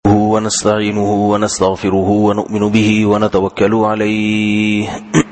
ونستعينه ونستغفره ونؤمن به ونتوكل عليه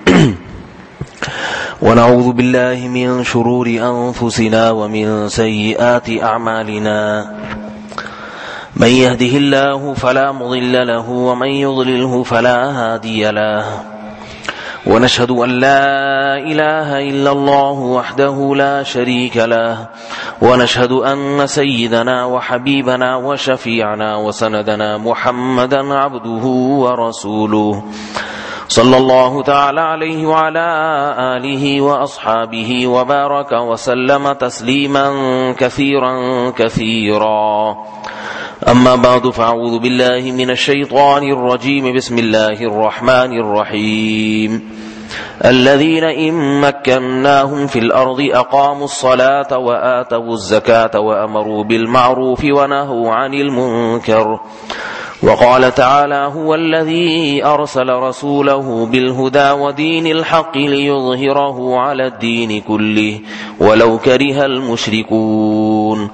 ونعوذ بالله من شرور أنفسنا ومن سيئات أعمالنا من يهده الله فلا مضل له ومن يضلله فلا هادي له ونشهد أن لا إله إلا الله وحده لا شريك له ونشهد أن سيدنا وحبيبنا وشفيعنا وسندنا محمدا عبده ورسوله صلى الله تعالى عليه وعلى آله وأصحابه وبارك وسلم تسليما كثيرا كثيرا أما بعد فأعوذ بالله من الشيطان الرجيم بسم الله الرحمن الرحيم الذين إن مكناهم في الأرض أقاموا الصلاة وآتوا الزكاة وأمروا بالمعروف ونهوا عن المنكر وقال تعالى هو الذي أرسل رسوله بالهدى ودين الحق ليظهره على الدين كله ولو كره المشركون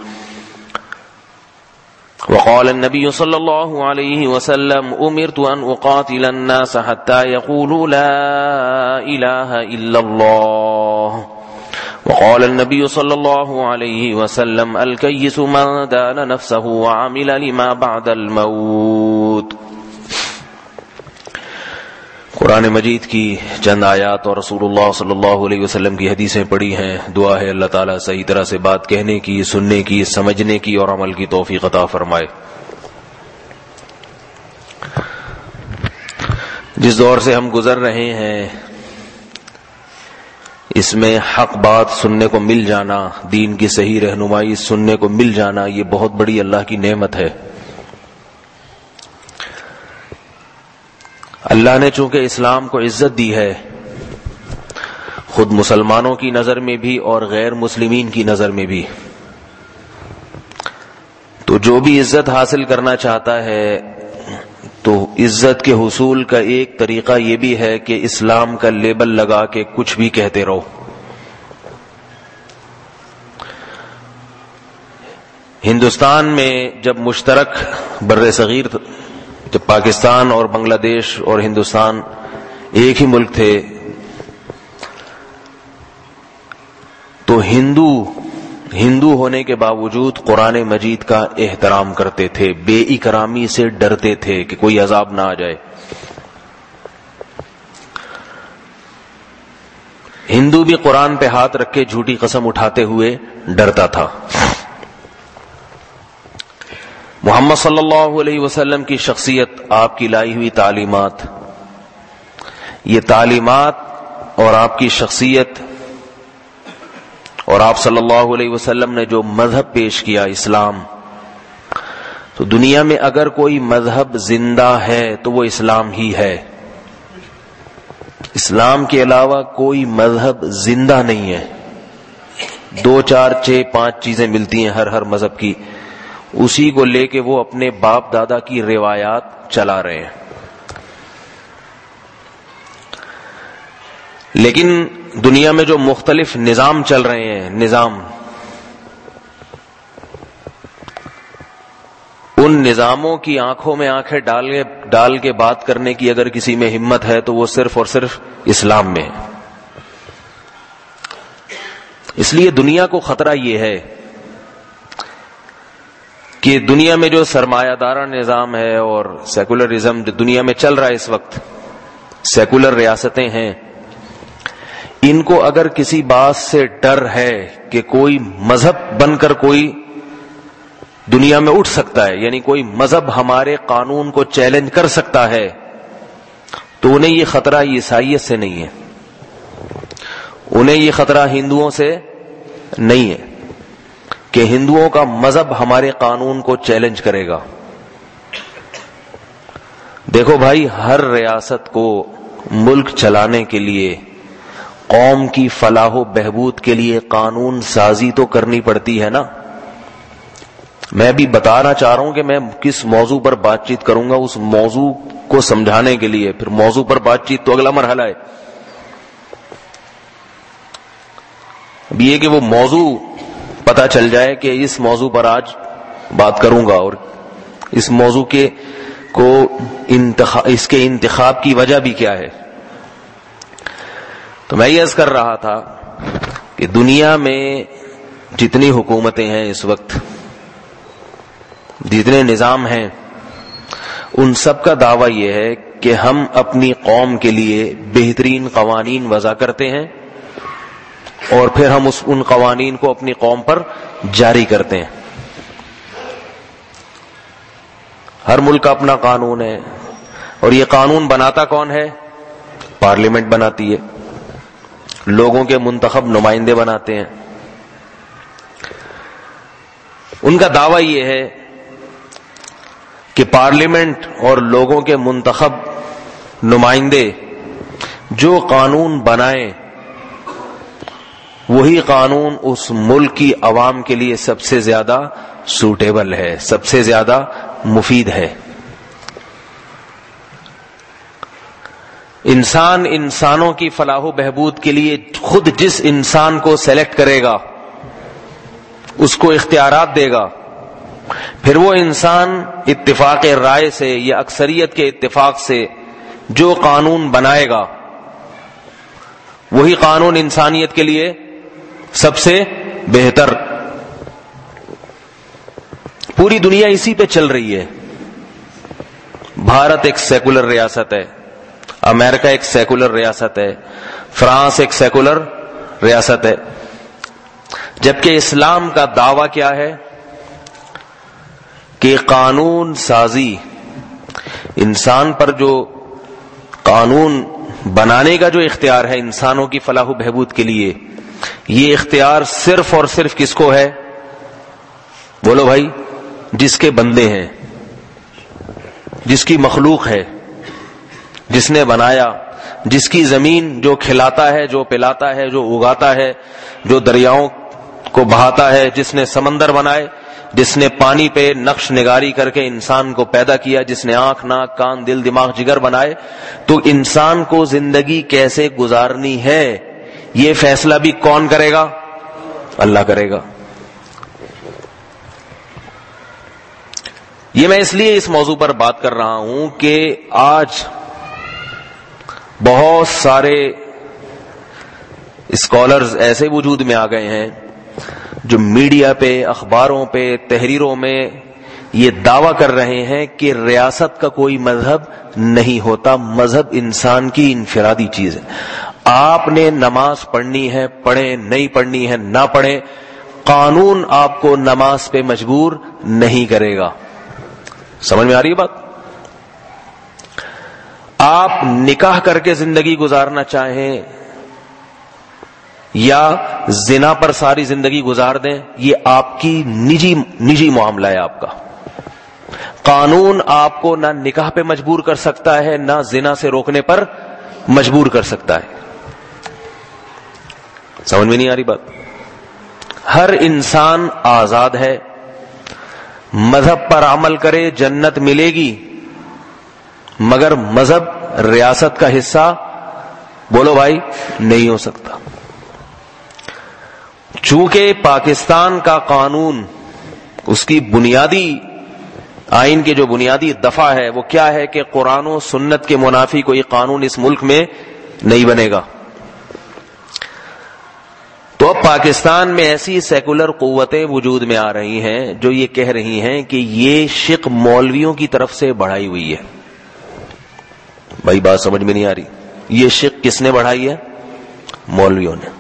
وقال النبي صلى الله عليه وسلم أمرت أن أقاتل الناس حتى يقولوا لا إله إلا الله وقال النبي صلى الله عليه وسلم الكيس من دان نفسه وعمل لما بعد الموت۔ قرآن مجید کی چند آیات اور رسول اللہ صلی اللہ علیہ وسلم کی حدیثیں پڑھی ہیں۔ دعا ہے اللہ تعالیٰ صحیح طرح سے بات کہنے کی، سننے کی، سمجھنے کی اور عمل کی توفیق عطا فرمائے۔ جس دور سے ہم گزر رہے ہیں اس میں حق بات سننے کو مل جانا، دین کی صحیح رہنمائی سننے کو مل جانا، یہ بہت بڑی اللہ کی نعمت ہے۔ اللہ نے چونکہ اسلام کو عزت دی ہے، خود مسلمانوں کی نظر میں بھی اور غیر مسلمین کی نظر میں بھی، تو جو بھی عزت حاصل کرنا چاہتا ہے تو عزت کے حصول کا ایک طریقہ یہ بھی ہے کہ اسلام کا لیبل لگا کے کچھ بھی کہتے رہو۔ ہندوستان میں جب مشترک بر صغیر، جب پاکستان اور بنگلہ دیش اور ہندوستان ایک ہی ملک تھے، تو ہندو ہونے کے باوجود قرآن مجید کا احترام کرتے تھے، بے اکرامی سے ڈرتے تھے کہ کوئی عذاب نہ آ جائے۔ ہندو بھی قرآن پہ ہاتھ رکھ کے جھوٹی قسم اٹھاتے ہوئے ڈرتا تھا۔ محمد صلی اللہ علیہ وسلم کی شخصیت، آپ کی لائی ہوئی تعلیمات، یہ تعلیمات اور آپ کی شخصیت اور آپ صلی اللہ علیہ وسلم نے جو مذہب پیش کیا اسلام، تو دنیا میں اگر کوئی مذہب زندہ ہے تو وہ اسلام ہی ہے۔ اسلام کے علاوہ کوئی مذہب زندہ نہیں ہے۔ 2 4 6 5 چیزیں ملتی ہیں ہر مذہب کی، اسی کو لے کے وہ اپنے باپ دادا کی روایات چلا رہے ہیں۔ لیکن دنیا میں جو مختلف نظام چل رہے ہیں، ان نظاموں کی آنکھوں میں آنکھیں ڈال کے بات کرنے کی اگر کسی میں ہمت ہے تو وہ صرف اور صرف اسلام میں ہے۔ اس لیے دنیا کو خطرہ یہ ہے کہ دنیا میں جو سرمایہ دارہ نظام ہے اور سیکولرزم جو دنیا میں چل رہا ہے اس وقت، سیکولر ریاستیں ہیں، ان کو اگر کسی بات سے ڈر ہے کہ کوئی مذہب بن کر کوئی دنیا میں اٹھ سکتا ہے، یعنی کوئی مذہب ہمارے قانون کو چیلنج کر سکتا ہے، تو انہیں یہ خطرہ عیسائیت سے نہیں ہے، انہیں یہ خطرہ ہندوؤں سے نہیں ہے کہ ہندوؤں کا مذہب ہمارے قانون کو چیلنج کرے گا۔ دیکھو بھائی، ہر ریاست کو ملک چلانے کے لیے، قوم کی فلاح و بہبود کے لیے قانون سازی تو کرنی پڑتی ہے نا۔ میں بھی بتانا چاہ رہا ہوں کہ میں کس موضوع پر بات چیت کروں گا، اس موضوع کو سمجھانے کے لیے، پھر موضوع پر بات چیت تو اگلا مرحلہ ہے۔ اب یہ کہ وہ موضوع پتہ چل جائے کہ اس موضوع پر آج بات کروں گا اور اس موضوع اس کے انتخاب کی وجہ بھی کیا ہے؟ تو میں یہ عرض کر رہا تھا کہ دنیا میں جتنی حکومتیں ہیں اس وقت، جتنے نظام ہیں، ان سب کا دعویٰ یہ ہے کہ ہم اپنی قوم کے لیے بہترین قوانین وضع کرتے ہیں اور پھر ہم ان قوانین کو اپنی قوم پر جاری کرتے ہیں. ہر ملک کا اپنا قانون ہے، اور یہ قانون بناتا کون ہے؟ پارلیمنٹ بناتی ہے، لوگوں کے منتخب نمائندے بناتے ہیں. ان کا دعویٰ یہ ہے کہ پارلیمنٹ اور لوگوں کے منتخب نمائندے جو قانون بنائیں وہی قانون اس ملک کی عوام کے لیے سب سے زیادہ سوٹیبل ہے، سب سے زیادہ مفید ہے. انسان انسانوں کی فلاح و بہبود کے لیے خود جس انسان کو سلیکٹ کرے گا، اس کو اختیارات دے گا، پھر وہ انسان اتفاق رائے سے یا اکثریت کے اتفاق سے جو قانون بنائے گا وہی قانون انسانیت کے لیے سب سے بہتر. پوری دنیا اسی پہ چل رہی ہے. بھارت ایک سیکولر ریاست ہے، امریکہ ایک سیکولر ریاست ہے، فرانس ایک سیکولر ریاست ہے، جبکہ اسلام کا دعویٰ کیا ہے کہ قانون سازی، انسان پر جو قانون بنانے کا جو اختیار ہے انسانوں کی فلاح و بہبود کے لیے، یہ اختیار صرف اور صرف کس کو ہے؟ بولو بھائی، جس کے بندے ہیں، جس کی مخلوق ہے، جس نے بنایا، جس کی زمین جو کھلاتا ہے، جو پلاتا ہے، جو اگاتا ہے، جو دریاؤں کو بہاتا ہے، جس نے سمندر بنائے، جس نے پانی پہ نقش نگاری کر کے انسان کو پیدا کیا، جس نے آنکھ، ناک، کان، دل، دماغ، جگر بنائے. تو انسان کو زندگی کیسے گزارنی ہے یہ فیصلہ بھی کون کرے گا؟ اللہ کرے گا. یہ میں اس لیے اس موضوع پر بات کر رہا ہوں کہ آج بہت سارے اسکالرز ایسے وجود میں آ گئے ہیں جو میڈیا پہ، اخباروں پہ، تحریروں میں یہ دعویٰ کر رہے ہیں کہ ریاست کا کوئی مذہب نہیں ہوتا، مذہب انسان کی انفرادی چیز ہے. آپ نے نماز پڑھنی ہے پڑھیں، نہیں پڑھنی ہے نہ پڑھیں، قانون آپ کو نماز پہ مجبور نہیں کرے گا. سمجھ میں آ رہی ہے بات؟ آپ نکاح کر کے زندگی گزارنا چاہیں یا زنا پر ساری زندگی گزار دیں، یہ آپ کی نجی معاملہ ہے. آپ کا قانون آپ کو نہ نکاح پہ مجبور کر سکتا ہے، نہ زنا سے روکنے پر مجبور کر سکتا ہے. سمجھ میں نہیں آ رہی بات؟ ہر انسان آزاد ہے، مذہب پر عمل کرے جنت ملے گی، مگر مذہب ریاست کا حصہ بولو بھائی نہیں ہو سکتا. چونکہ پاکستان کا قانون، اس کی بنیادی آئین کی جو بنیادی دفعہ ہے وہ کیا ہے کہ قرآن و سنت کے منافی کوئی قانون اس ملک میں نہیں بنے گا. تو اب پاکستان میں ایسی سیکولر قوتیں وجود میں آ رہی ہیں جو یہ کہہ رہی ہیں کہ یہ شق مولویوں کی طرف سے بڑھائی ہوئی ہے. بھائی بات سمجھ میں نہیں آ رہی؟ یہ شق کس نے بڑھائی ہے؟ مولویوں نے.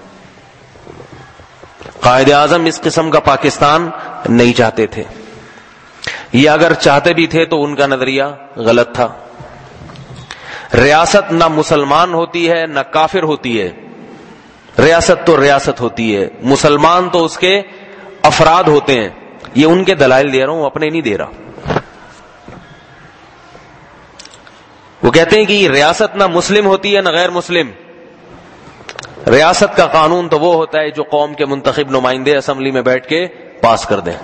قائد اعظم اس قسم کا پاکستان نہیں چاہتے تھے، یہ اگر چاہتے بھی تھے تو ان کا نظریہ غلط تھا. ریاست نہ مسلمان ہوتی ہے نہ کافر ہوتی ہے، ریاست تو ریاست ہوتی ہے، مسلمان تو اس کے افراد ہوتے ہیں. یہ ان کے دلائل دے رہا ہوں، اپنے نہیں دے رہا. وہ کہتے ہیں کہ ریاست نہ مسلم ہوتی ہے نہ غیر مسلم، ریاست کا قانون تو وہ ہوتا ہے جو قوم کے منتخب نمائندے اسمبلی میں بیٹھ کے پاس کر دیں.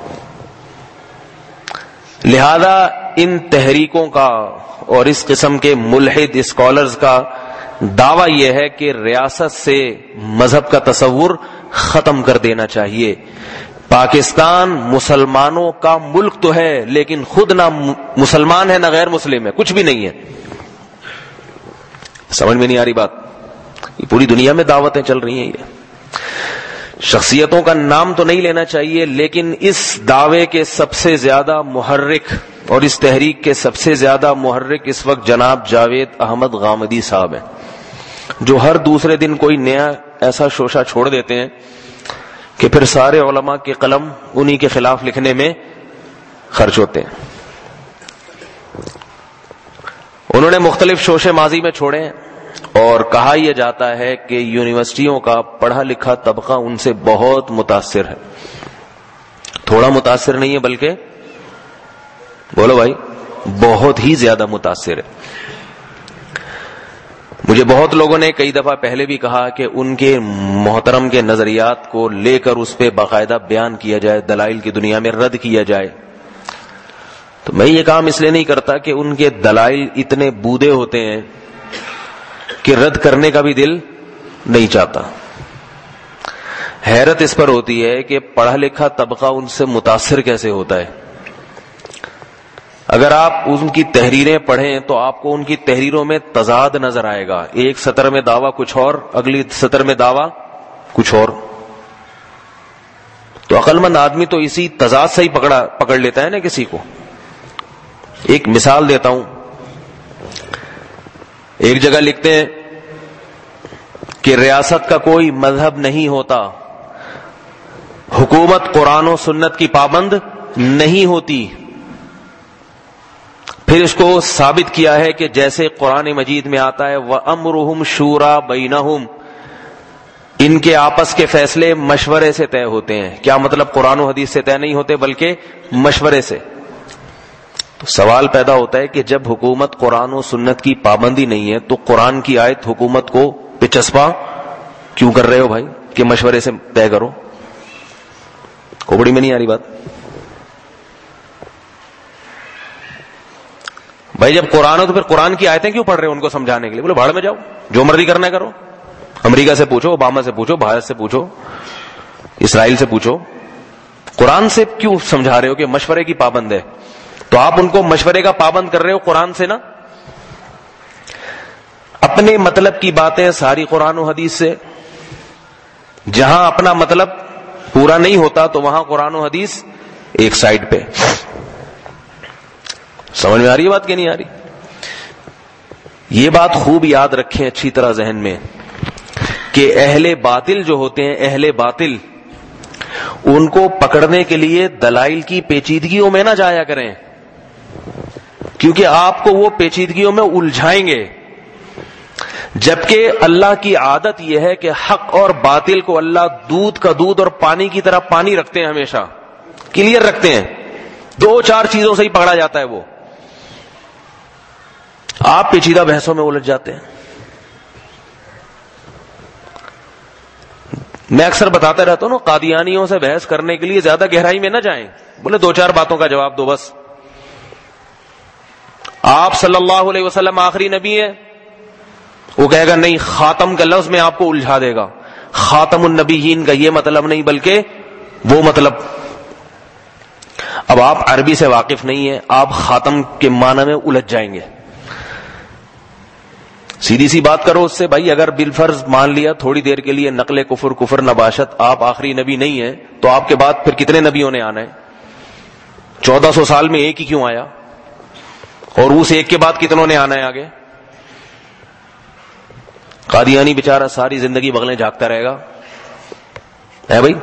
لہذا ان تحریکوں کا اور اس قسم کے ملحد اسکالرز کا دعویٰ یہ ہے کہ ریاست سے مذہب کا تصور ختم کر دینا چاہیے. پاکستان مسلمانوں کا ملک تو ہے لیکن خود نہ مسلمان ہے نہ غیر مسلم ہے، کچھ بھی نہیں ہے. سمجھ میں نہیں آ رہی بات؟ یہ پوری دنیا میں دعوتیں چل رہی ہیں. یہ شخصیتوں کا نام تو نہیں لینا چاہیے، لیکن اس دعوے کے سب سے زیادہ محرک اور اس تحریک کے سب سے زیادہ محرک اس وقت جناب جاوید احمد غامدی صاحب ہیں، جو ہر دوسرے دن کوئی نیا ایسا شوشہ چھوڑ دیتے ہیں کہ پھر سارے علماء کے قلم انہی کے خلاف لکھنے میں خرچ ہوتے ہیں. انہوں نے مختلف شوشے ماضی میں چھوڑے ہیں اور کہا یہ جاتا ہے کہ یونیورسٹیوں کا پڑھا لکھا طبقہ ان سے بہت متاثر ہے. تھوڑا متاثر نہیں ہے بلکہ بولو بھائی بہت ہی زیادہ متاثر ہے. مجھے بہت لوگوں نے کئی دفعہ پہلے بھی کہا کہ ان کے محترم کے نظریات کو لے کر اس پہ باقاعدہ بیان کیا جائے، دلائل کی دنیا میں رد کیا جائے. تو میں یہ کام اس لیے نہیں کرتا کہ ان کے دلائل اتنے بودے ہوتے ہیں کہ رد کرنے کا بھی دل نہیں چاہتا. حیرت اس پر ہوتی ہے کہ پڑھا لکھا طبقہ ان سے متاثر کیسے ہوتا ہے. اگر آپ ان کی تحریریں پڑھیں تو آپ کو ان کی تحریروں میں تضاد نظر آئے گا. ایک سطر میں دعویٰ کچھ اور، اگلی سطر میں دعویٰ کچھ اور. تو عقل مند آدمی تو اسی تضاد سے ہی پکڑ لیتا ہے نا کسی کو. ایک مثال دیتا ہوں. ایک جگہ لکھتے ہیں کہ ریاست کا کوئی مذہب نہیں ہوتا، حکومت قرآن و سنت کی پابند نہیں ہوتی. پھر اس کو ثابت کیا ہے کہ جیسے قرآن مجید میں آتا ہے وَأَمْرُهُمْ شُورَى بَيْنَهُمْ، ان کے آپس کے فیصلے مشورے سے طے ہوتے ہیں. کیا مطلب؟ قرآن و حدیث سے طے نہیں ہوتے بلکہ مشورے سے. تو سوال پیدا ہوتا ہے کہ جب حکومت قرآن و سنت کی پابندی نہیں ہے تو قرآن کی آیت حکومت کو پچسپا کیوں کر رہے ہو بھائی کہ مشورے سے طے کرو؟ کھوپڑی میں نہیں آ رہی بات؟ بھائی جب قرآن ہو تو پھر قرآن کی آیتیں کیوں پڑھ رہے ہو ان کو سمجھانے کے لیے؟ بولے بھاڑ میں جاؤ، جو مرضی کرنا ہے کرو. امریکہ سے پوچھو، اوباما سے پوچھو، بھارت سے پوچھو، اسرائیل سے پوچھو. قرآن سے کیوں سمجھا رہے ہو کہ مشورے کی پابند ہے؟ تو آپ ان کو مشورے کا پابند کر رہے ہو قرآن سے نا. اپنے مطلب کی باتیں ساری قرآن و حدیث سے. جہاں اپنا مطلب پورا نہیں ہوتا تو وہاں قرآن و حدیث ایک سائڈ پہ. سمجھ میں آ رہی ہے بات کہ نہیں آ رہی؟ یہ بات خوب یاد رکھیں اچھی طرح ذہن میں کہ اہل باطل جو ہوتے ہیں، اہل باطل، ان کو پکڑنے کے لیے دلائل کی پیچیدگیوں میں نہ جایا کریں، کیونکہ آپ کو وہ پیچیدگیوں میں الجھائیں گے. جبکہ اللہ کی عادت یہ ہے کہ حق اور باطل کو اللہ دودھ کا دودھ اور پانی کی طرح پانی رکھتے ہیں، ہمیشہ کلیئر رکھتے ہیں. 2-4 چیزوں سے ہی پکڑا جاتا ہے وہ. آپ پیچیدہ بحثوں میں الجھ جاتے ہیں. میں اکثر بتاتا رہتا ہوں نا، قادیانیوں سے بحث کرنے کے لیے زیادہ گہرائی میں نہ جائیں. بولے 2-4 باتوں کا جواب دو بس. آپ صلی اللہ علیہ وسلم آخری نبی ہیں، وہ کہے گا نہیں، خاتم کا لفظ میں آپ کو الجھا دے گا. خاتم النبیین کا یہ مطلب نہیں بلکہ وہ مطلب. اب آپ عربی سے واقف نہیں ہیں، آپ خاتم کے معنی میں الجھ جائیں گے. سیدھی سی بات کرو اس سے بھائی. اگر بالفرض مان لیا تھوڑی دیر کے لیے نقل کفر نباشت، آپ آخری نبی نہیں ہیں، تو آپ کے بعد پھر کتنے نبیوں نے آنا ہے؟ 1400 سال میں ایک ہی کیوں آیا؟ اور اس ایک کے بعد کتنوں نے آنا ہے آگے؟ قادیانی بیچارہ ساری زندگی بغلیں جھانکتا رہے گا ہے بھائی؟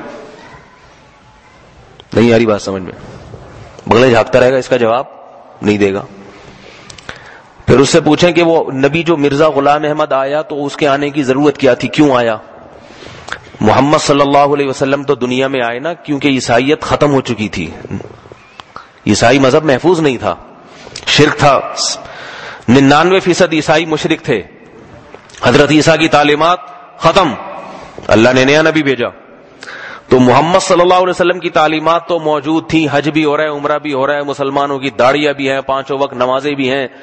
نہیں آ رہی بات سمجھ میں؟ بغلیں جھانکتا رہے گا، اس کا جواب نہیں دے گا. پھر اس سے پوچھیں کہ وہ نبی جو مرزا غلام احمد آیا تو اس کے آنے کی ضرورت کیا تھی، کیوں آیا؟ محمد صلی اللہ علیہ وسلم تو دنیا میں آئے نا کیونکہ عیسائیت ختم ہو چکی تھی. عیسائی مذہب محفوظ نہیں تھا، شرک تھا. 99% عیسائی مشرک تھے. حضرت عیسیٰ کی تعلیمات ختم، اللہ نے نیا نبی بھیجا. تو محمد صلی اللہ علیہ وسلم کی تعلیمات تو موجود تھی. حج بھی ہو رہا ہے، عمرہ بھی ہو رہا ہے، مسلمانوں کی داڑیاں بھی ہیں، 5 وقت نمازیں بھی ہیں،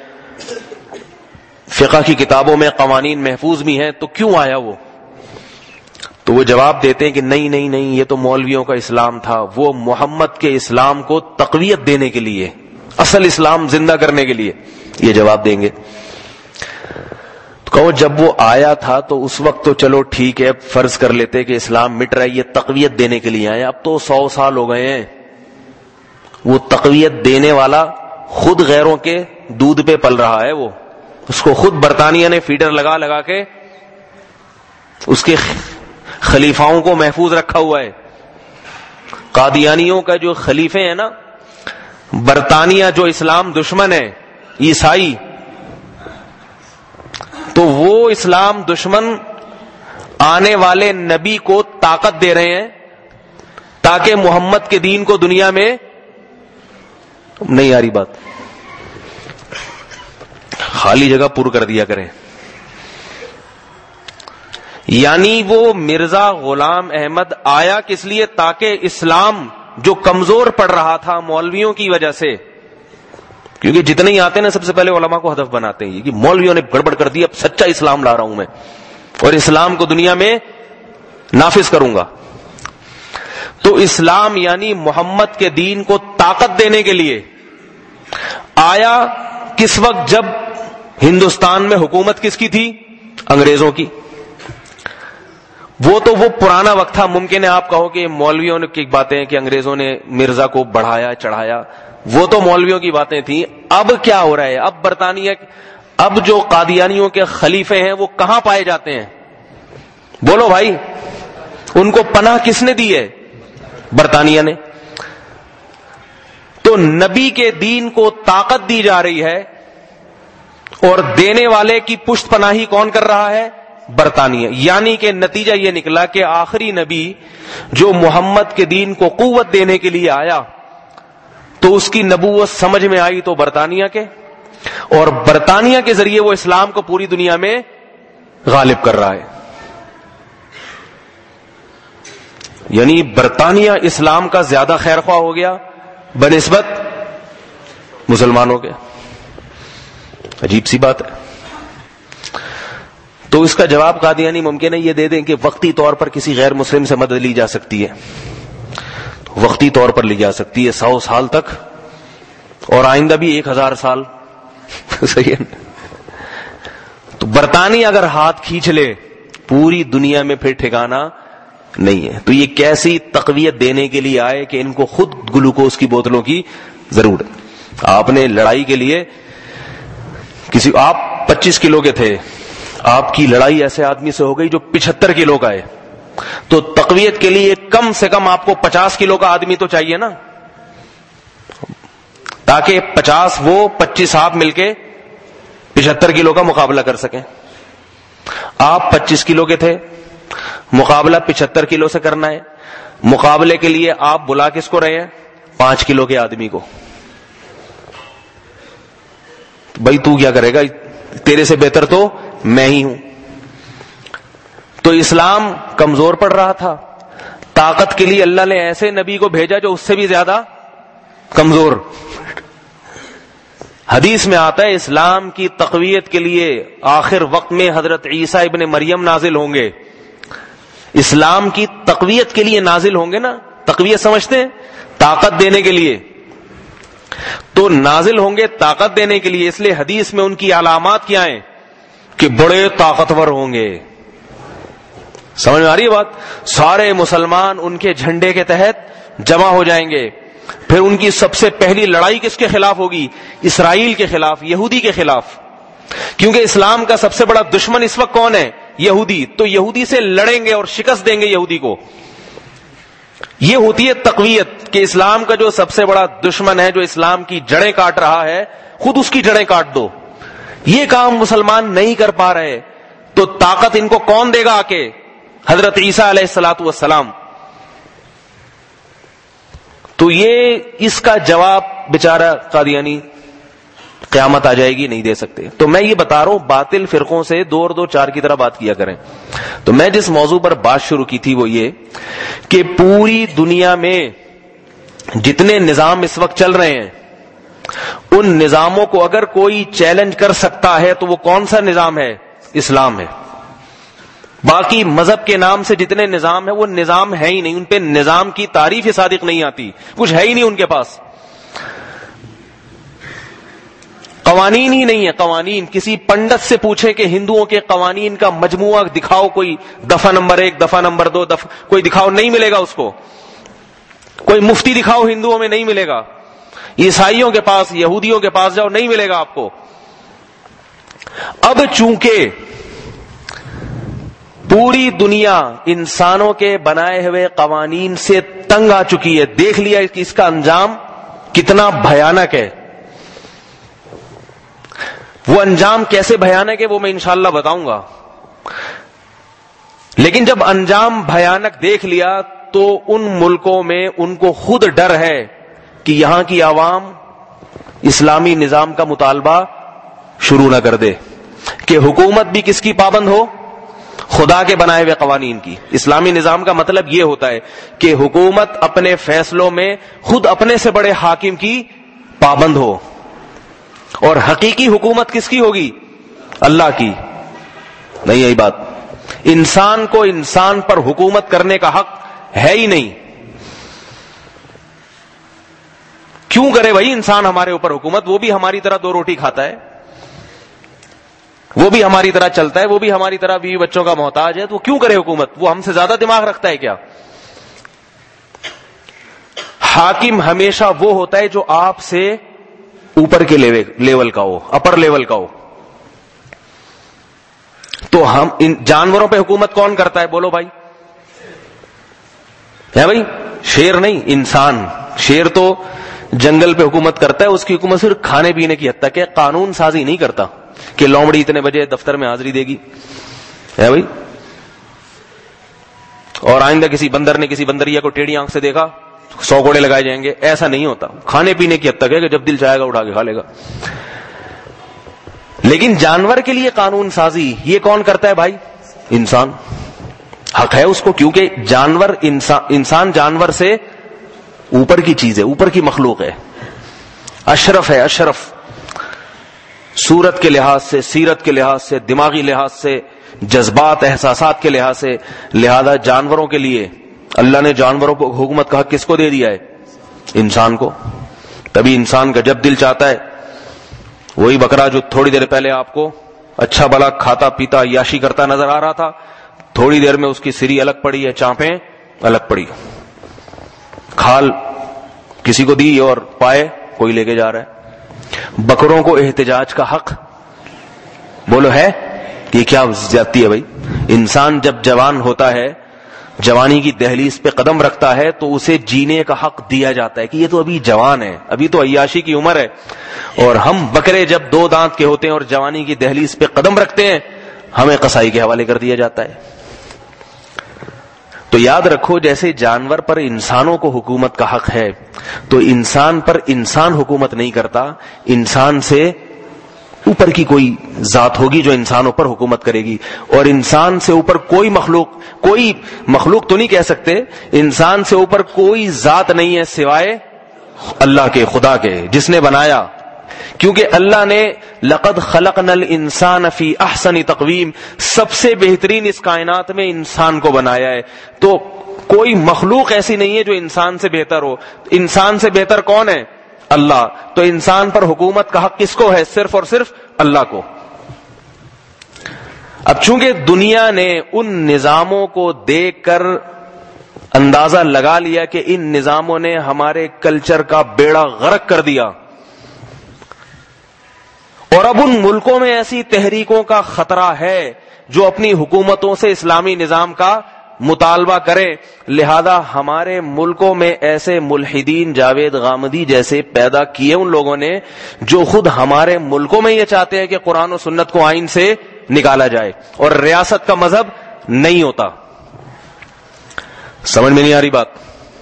فقہ کی کتابوں میں قوانین محفوظ بھی ہیں. تو کیوں آیا وہ؟ تو وہ جواب دیتے ہیں کہ نہیں نہیں نہیں، یہ تو مولویوں کا اسلام تھا، وہ محمد کے اسلام کو تقویت دینے کے لیے، اصل اسلام زندہ کرنے کے لیے یہ جواب دیں گے۔ تو کہو جب وہ آیا تھا تو اس وقت تو چلو ٹھیک ہے، فرض کر لیتے کہ اسلام مٹ رہا ہے، یہ تقویت دینے کے لیے آئے، اب تو 100 سال ہو گئے ہیں، وہ تقویت دینے والا خود غیروں کے دودھ پہ پل رہا ہے، وہ اس کو خود برطانیہ نے فیڈر لگا لگا کے اس کے خلیفاؤں کو محفوظ رکھا ہوا ہے۔ قادیانیوں کا جو خلیفے ہیں نا، برطانیہ جو اسلام دشمن ہے، عیسائی، تو وہ اسلام دشمن آنے والے نبی کو طاقت دے رہے ہیں تاکہ محمد کے دین کو دنیا میں نہیں آ رہی بات، خالی جگہ پر کر دیا کریں۔ یعنی وہ مرزا غلام احمد آیا کس لیے؟ تاکہ اسلام جو کمزور پڑ رہا تھا مولویوں کی وجہ سے، کیونکہ جتنے ہی آتے ہیں نا سب سے پہلے علماء کو ہدف بناتے ہیں کہ مولویوں نے گڑبڑ کر دی، اب سچا اسلام لا رہا ہوں میں اور اسلام کو دنیا میں نافذ کروں گا۔ تو اسلام یعنی محمد کے دین کو طاقت دینے کے لیے آیا کس وقت؟ جب ہندوستان میں حکومت کس کی تھی؟ انگریزوں کی۔ وہ تو وہ پرانا وقت تھا، ممکن ہے آپ کہو کہ مولویوں نے کی باتیں کہ انگریزوں نے مرزا کو بڑھایا چڑھایا، وہ تو مولویوں کی باتیں تھیں۔ اب کیا ہو رہا ہے؟ اب برطانیہ، اب جو قادیانیوں کے خلیفے ہیں وہ کہاں پائے جاتے ہیں؟ بولو بھائی، ان کو پناہ کس نے دی ہے؟ برطانیہ نے۔ تو نبی کے دین کو طاقت دی جا رہی ہے اور دینے والے کی پشت پناہی کون کر رہا ہے؟ برطانیہ۔ یعنی کہ نتیجہ یہ نکلا کہ آخری نبی جو محمد کے دین کو قوت دینے کے لیے آیا تو اس کی نبوت سمجھ میں آئی تو برطانیہ کے، اور برطانیہ کے ذریعے وہ اسلام کو پوری دنیا میں غالب کر رہا ہے۔ یعنی برطانیہ اسلام کا زیادہ خیر خواہ ہو گیا بنسبت مسلمانوں کے۔ عجیب سی بات ہے۔ تو اس کا جواب قادیانی ممکن ہے یہ دے دیں کہ وقتی طور پر کسی غیر مسلم سے مدد لی جا سکتی ہے، وقتی طور پر لی جا سکتی ہے 100 سال تک، اور آئندہ بھی 1000 سال صحیح ہے۔ تو برطانیہ اگر ہاتھ کھینچ لے پوری دنیا میں پھر ٹھکانا نہیں ہے۔ تو یہ کیسی تقویت دینے کے لیے آئے کہ ان کو خود گلوکوز کی بوتلوں کی ضرورت۔ آپ نے لڑائی کے لیے کسی، آپ 25 کلو کے تھے، آپ کی لڑائی ایسے آدمی سے ہو گئی جو 75 کلو کا ہے، تو تقویت کے لیے کم سے کم آپ کو 50 کلو کا آدمی تو چاہیے نا، تاکہ 50 وہ 25 آپ مل کے 75 کلو کا مقابلہ کر سکیں۔ آپ 25 کلو کے تھے، مقابلہ 75 کلو سے کرنا ہے، مقابلے کے لیے آپ بلا کس کو رہے ہیں؟ 5 کلو کے آدمی کو۔ بھائی تو کیا کرے گا، تیرے سے بہتر تو میں ہی ہوں۔ تو اسلام کمزور پڑ رہا تھا، طاقت کے لیے اللہ نے ایسے نبی کو بھیجا جو اس سے بھی زیادہ کمزور۔ حدیث میں آتا ہے اسلام کی تقویت کے لیے آخر وقت میں حضرت عیسیٰ ابن مریم نازل ہوں گے۔ اسلام کی تقویت کے لیے نازل ہوں گے نا، تقویت سمجھتے ہیں؟ طاقت دینے کے لیے، تو نازل ہوں گے طاقت دینے کے لیے۔ اس لیے حدیث میں ان کی علامات کیا ہیں کہ بڑے طاقتور ہوں گے۔ سمجھ میں آ رہی ہے بات؟ سارے مسلمان ان کے جھنڈے کے تحت جمع ہو جائیں گے۔ پھر ان کی سب سے پہلی لڑائی کس کے خلاف ہوگی؟ اسرائیل کے خلاف، یہودی کے خلاف، کیونکہ اسلام کا سب سے بڑا دشمن اس وقت کون ہے؟ یہودی۔ تو یہودی سے لڑیں گے اور شکست دیں گے یہودی کو۔ یہ ہوتی ہے تقویت، کہ اسلام کا جو سب سے بڑا دشمن ہے، جو اسلام کی جڑیں کاٹ رہا ہے، خود اس کی جڑیں کاٹ دو۔ یہ کام مسلمان نہیں کر پا رہے، تو طاقت ان کو کون دے گا آ کے؟ حضرت عیسیٰ علیہ الصلوۃ والسلام۔ تو یہ اس کا جواب بیچارہ قادیانی قیامت آ جائے گی نہیں دے سکتے۔ تو میں یہ بتا رہا ہوں باطل فرقوں سے 2 اور 2 4 کی طرح بات کیا کریں۔ تو میں جس موضوع پر بات شروع کی تھی وہ یہ کہ پوری دنیا میں جتنے نظام اس وقت چل رہے ہیں ان نظاموں کو اگر کوئی چیلنج کر سکتا ہے تو وہ کون سا نظام ہے؟ اسلام ہے۔ باقی مذہب کے نام سے جتنے نظام ہیں وہ نظام ہے ہی نہیں، ان پہ نظام کی تعریف صادق نہیں آتی، کچھ ہے ہی نہیں ان کے پاس، قوانین ہی نہیں ہے۔ قوانین کسی پنڈت سے پوچھیں کہ ہندوؤں کے قوانین کا مجموعہ دکھاؤ، کوئی دفعہ نمبر 1 دفعہ نمبر 2 کوئی دکھاؤ، نہیں ملے گا اس کو۔ کوئی مفتی دکھاؤ ہندوؤں میں، نہیں ملے گا۔ عیسائیوں کے پاس، یہودیوں کے پاس جاؤ، نہیں ملے گا آپ کو۔ اب چونکہ پوری دنیا انسانوں کے بنائے ہوئے قوانین سے تنگ آ چکی ہے، دیکھ لیا کہ اس کا انجام کتنا بھیانک ہے۔ وہ انجام کیسے بھیانک ہے وہ میں انشاءاللہ بتاؤں گا، لیکن جب انجام بھیانک دیکھ لیا تو ان ملکوں میں ان کو خود ڈر ہے کہ یہاں کی عوام اسلامی نظام کا مطالبہ شروع نہ کر دے، کہ حکومت بھی کس کی پابند ہو؟ خدا کے بنائے ہوئے قوانین کی۔ اسلامی نظام کا مطلب یہ ہوتا ہے کہ حکومت اپنے فیصلوں میں خود اپنے سے بڑے حاکم کی پابند ہو، اور حقیقی حکومت کس کی ہوگی؟ اللہ کی۔ نہیں یہی بات، انسان کو انسان پر حکومت کرنے کا حق ہے ہی نہیں۔ کیوں کرے بھائی انسان ہمارے اوپر حکومت؟ وہ بھی ہماری طرح 2 روٹی کھاتا ہے، وہ بھی ہماری طرح چلتا ہے، وہ بھی ہماری طرح بیوی بچوں کا محتاج ہے، تو وہ کیوں کرے حکومت؟ وہ ہم سے زیادہ دماغ رکھتا ہے کیا؟ حاکم ہمیشہ وہ ہوتا ہے جو آپ سے اوپر کے لیول کا ہو، اپر لیول کا ہو۔ تو ہم ان جانوروں پہ حکومت کون کرتا ہے؟ بولو بھائی، ہے بھائی؟ شیر نہیں، انسان۔ شیر تو جنگل پہ حکومت کرتا ہے، اس کی حکومت صرف کھانے پینے کی حد تک ہے، قانون سازی نہیں کرتا کہ لومڑی اتنے بجے دفتر میں حاضری دے گی، ہے بھائی؟ اور آئندہ کسی بندر نے کسی بندریا کو ٹیڑھی آنکھ سے دیکھا 100 کوڑے لگائے جائیں گے، ایسا نہیں ہوتا۔ کھانے پینے کی حد تک ہے کہ جب دل چاہے گا اٹھا کے کھا لے گا۔ لیکن جانور کے لیے قانون سازی یہ کون کرتا ہے بھائی؟ انسان۔ حق ہے اس کو، کیونکہ جانور انسان جانور سے اوپر کی چیز ہے، اوپر کی مخلوق ہے، اشرف ہے، اشرف، صورت کے لحاظ سے، سیرت کے لحاظ سے، دماغی لحاظ سے، جذبات احساسات کے لحاظ سے۔ لہذا جانوروں کے لیے اللہ نے جانوروں کو حکومت کا حق کس کو دے دیا ہے؟ انسان کو۔ تبھی انسان کا جب دل چاہتا ہے، وہی بکرا جو تھوڑی دیر پہلے آپ کو اچھا بھلا کھاتا پیتا عیاشی کرتا نظر آ رہا تھا، تھوڑی دیر میں اس کی سری الگ پڑی ہے، چانپیں الگ پڑی، کھال کسی کو دی اور پائے کوئی لے کے جا رہا ہے۔ بکروں کو احتجاج کا حق بولو ہے؟ یہ کیا زیادتی ہے بھائی؟ انسان جب جوان ہوتا ہے، جوانی کی دہلیز پہ قدم رکھتا ہے، تو اسے جینے کا حق دیا جاتا ہے کہ یہ تو ابھی جوان ہے، ابھی تو عیاشی کی عمر ہے۔ اور ہم بکرے جب 2 دانت کے ہوتے ہیں اور جوانی کی دہلیز پہ قدم رکھتے ہیں، ہمیں قصائی کے حوالے کر دیا جاتا ہے۔ تو یاد رکھو، جیسے جانور پر انسانوں کو حکومت کا حق ہے، تو انسان پر انسان حکومت نہیں کرتا، انسان سے اوپر کی کوئی ذات ہوگی جو انسانوں پر حکومت کرے گی۔ اور انسان سے اوپر کوئی مخلوق تو نہیں کہہ سکتے، انسان سے اوپر کوئی ذات نہیں ہے سوائے اللہ کے، خدا کے، جس نے بنایا۔ کیونکہ اللہ نے لقد خلقنا الانسان فی احسن تقویم، سب سے بہترین اس کائنات میں انسان کو بنایا ہے۔ تو کوئی مخلوق ایسی نہیں ہے جو انسان سے بہتر ہو۔ انسان سے بہتر کون ہے؟ اللہ۔ تو انسان پر حکومت کا حق کس کو ہے؟ صرف اور صرف اللہ کو۔ اب چونکہ دنیا نے ان نظاموں کو دیکھ کر اندازہ لگا لیا کہ ان نظاموں نے ہمارے کلچر کا بیڑا غرق کر دیا، اور اب ان ملکوں میں ایسی تحریکوں کا خطرہ ہے جو اپنی حکومتوں سے اسلامی نظام کا مطالبہ کرے، لہذا ہمارے ملکوں میں ایسے ملحدین جاوید غامدی جیسے پیدا کیے ان لوگوں نے، جو خود ہمارے ملکوں میں یہ چاہتے ہیں کہ قرآن و سنت کو آئین سے نکالا جائے اور ریاست کا مذہب نہیں ہوتا۔ سمجھ میں نہیں آ رہی بات؟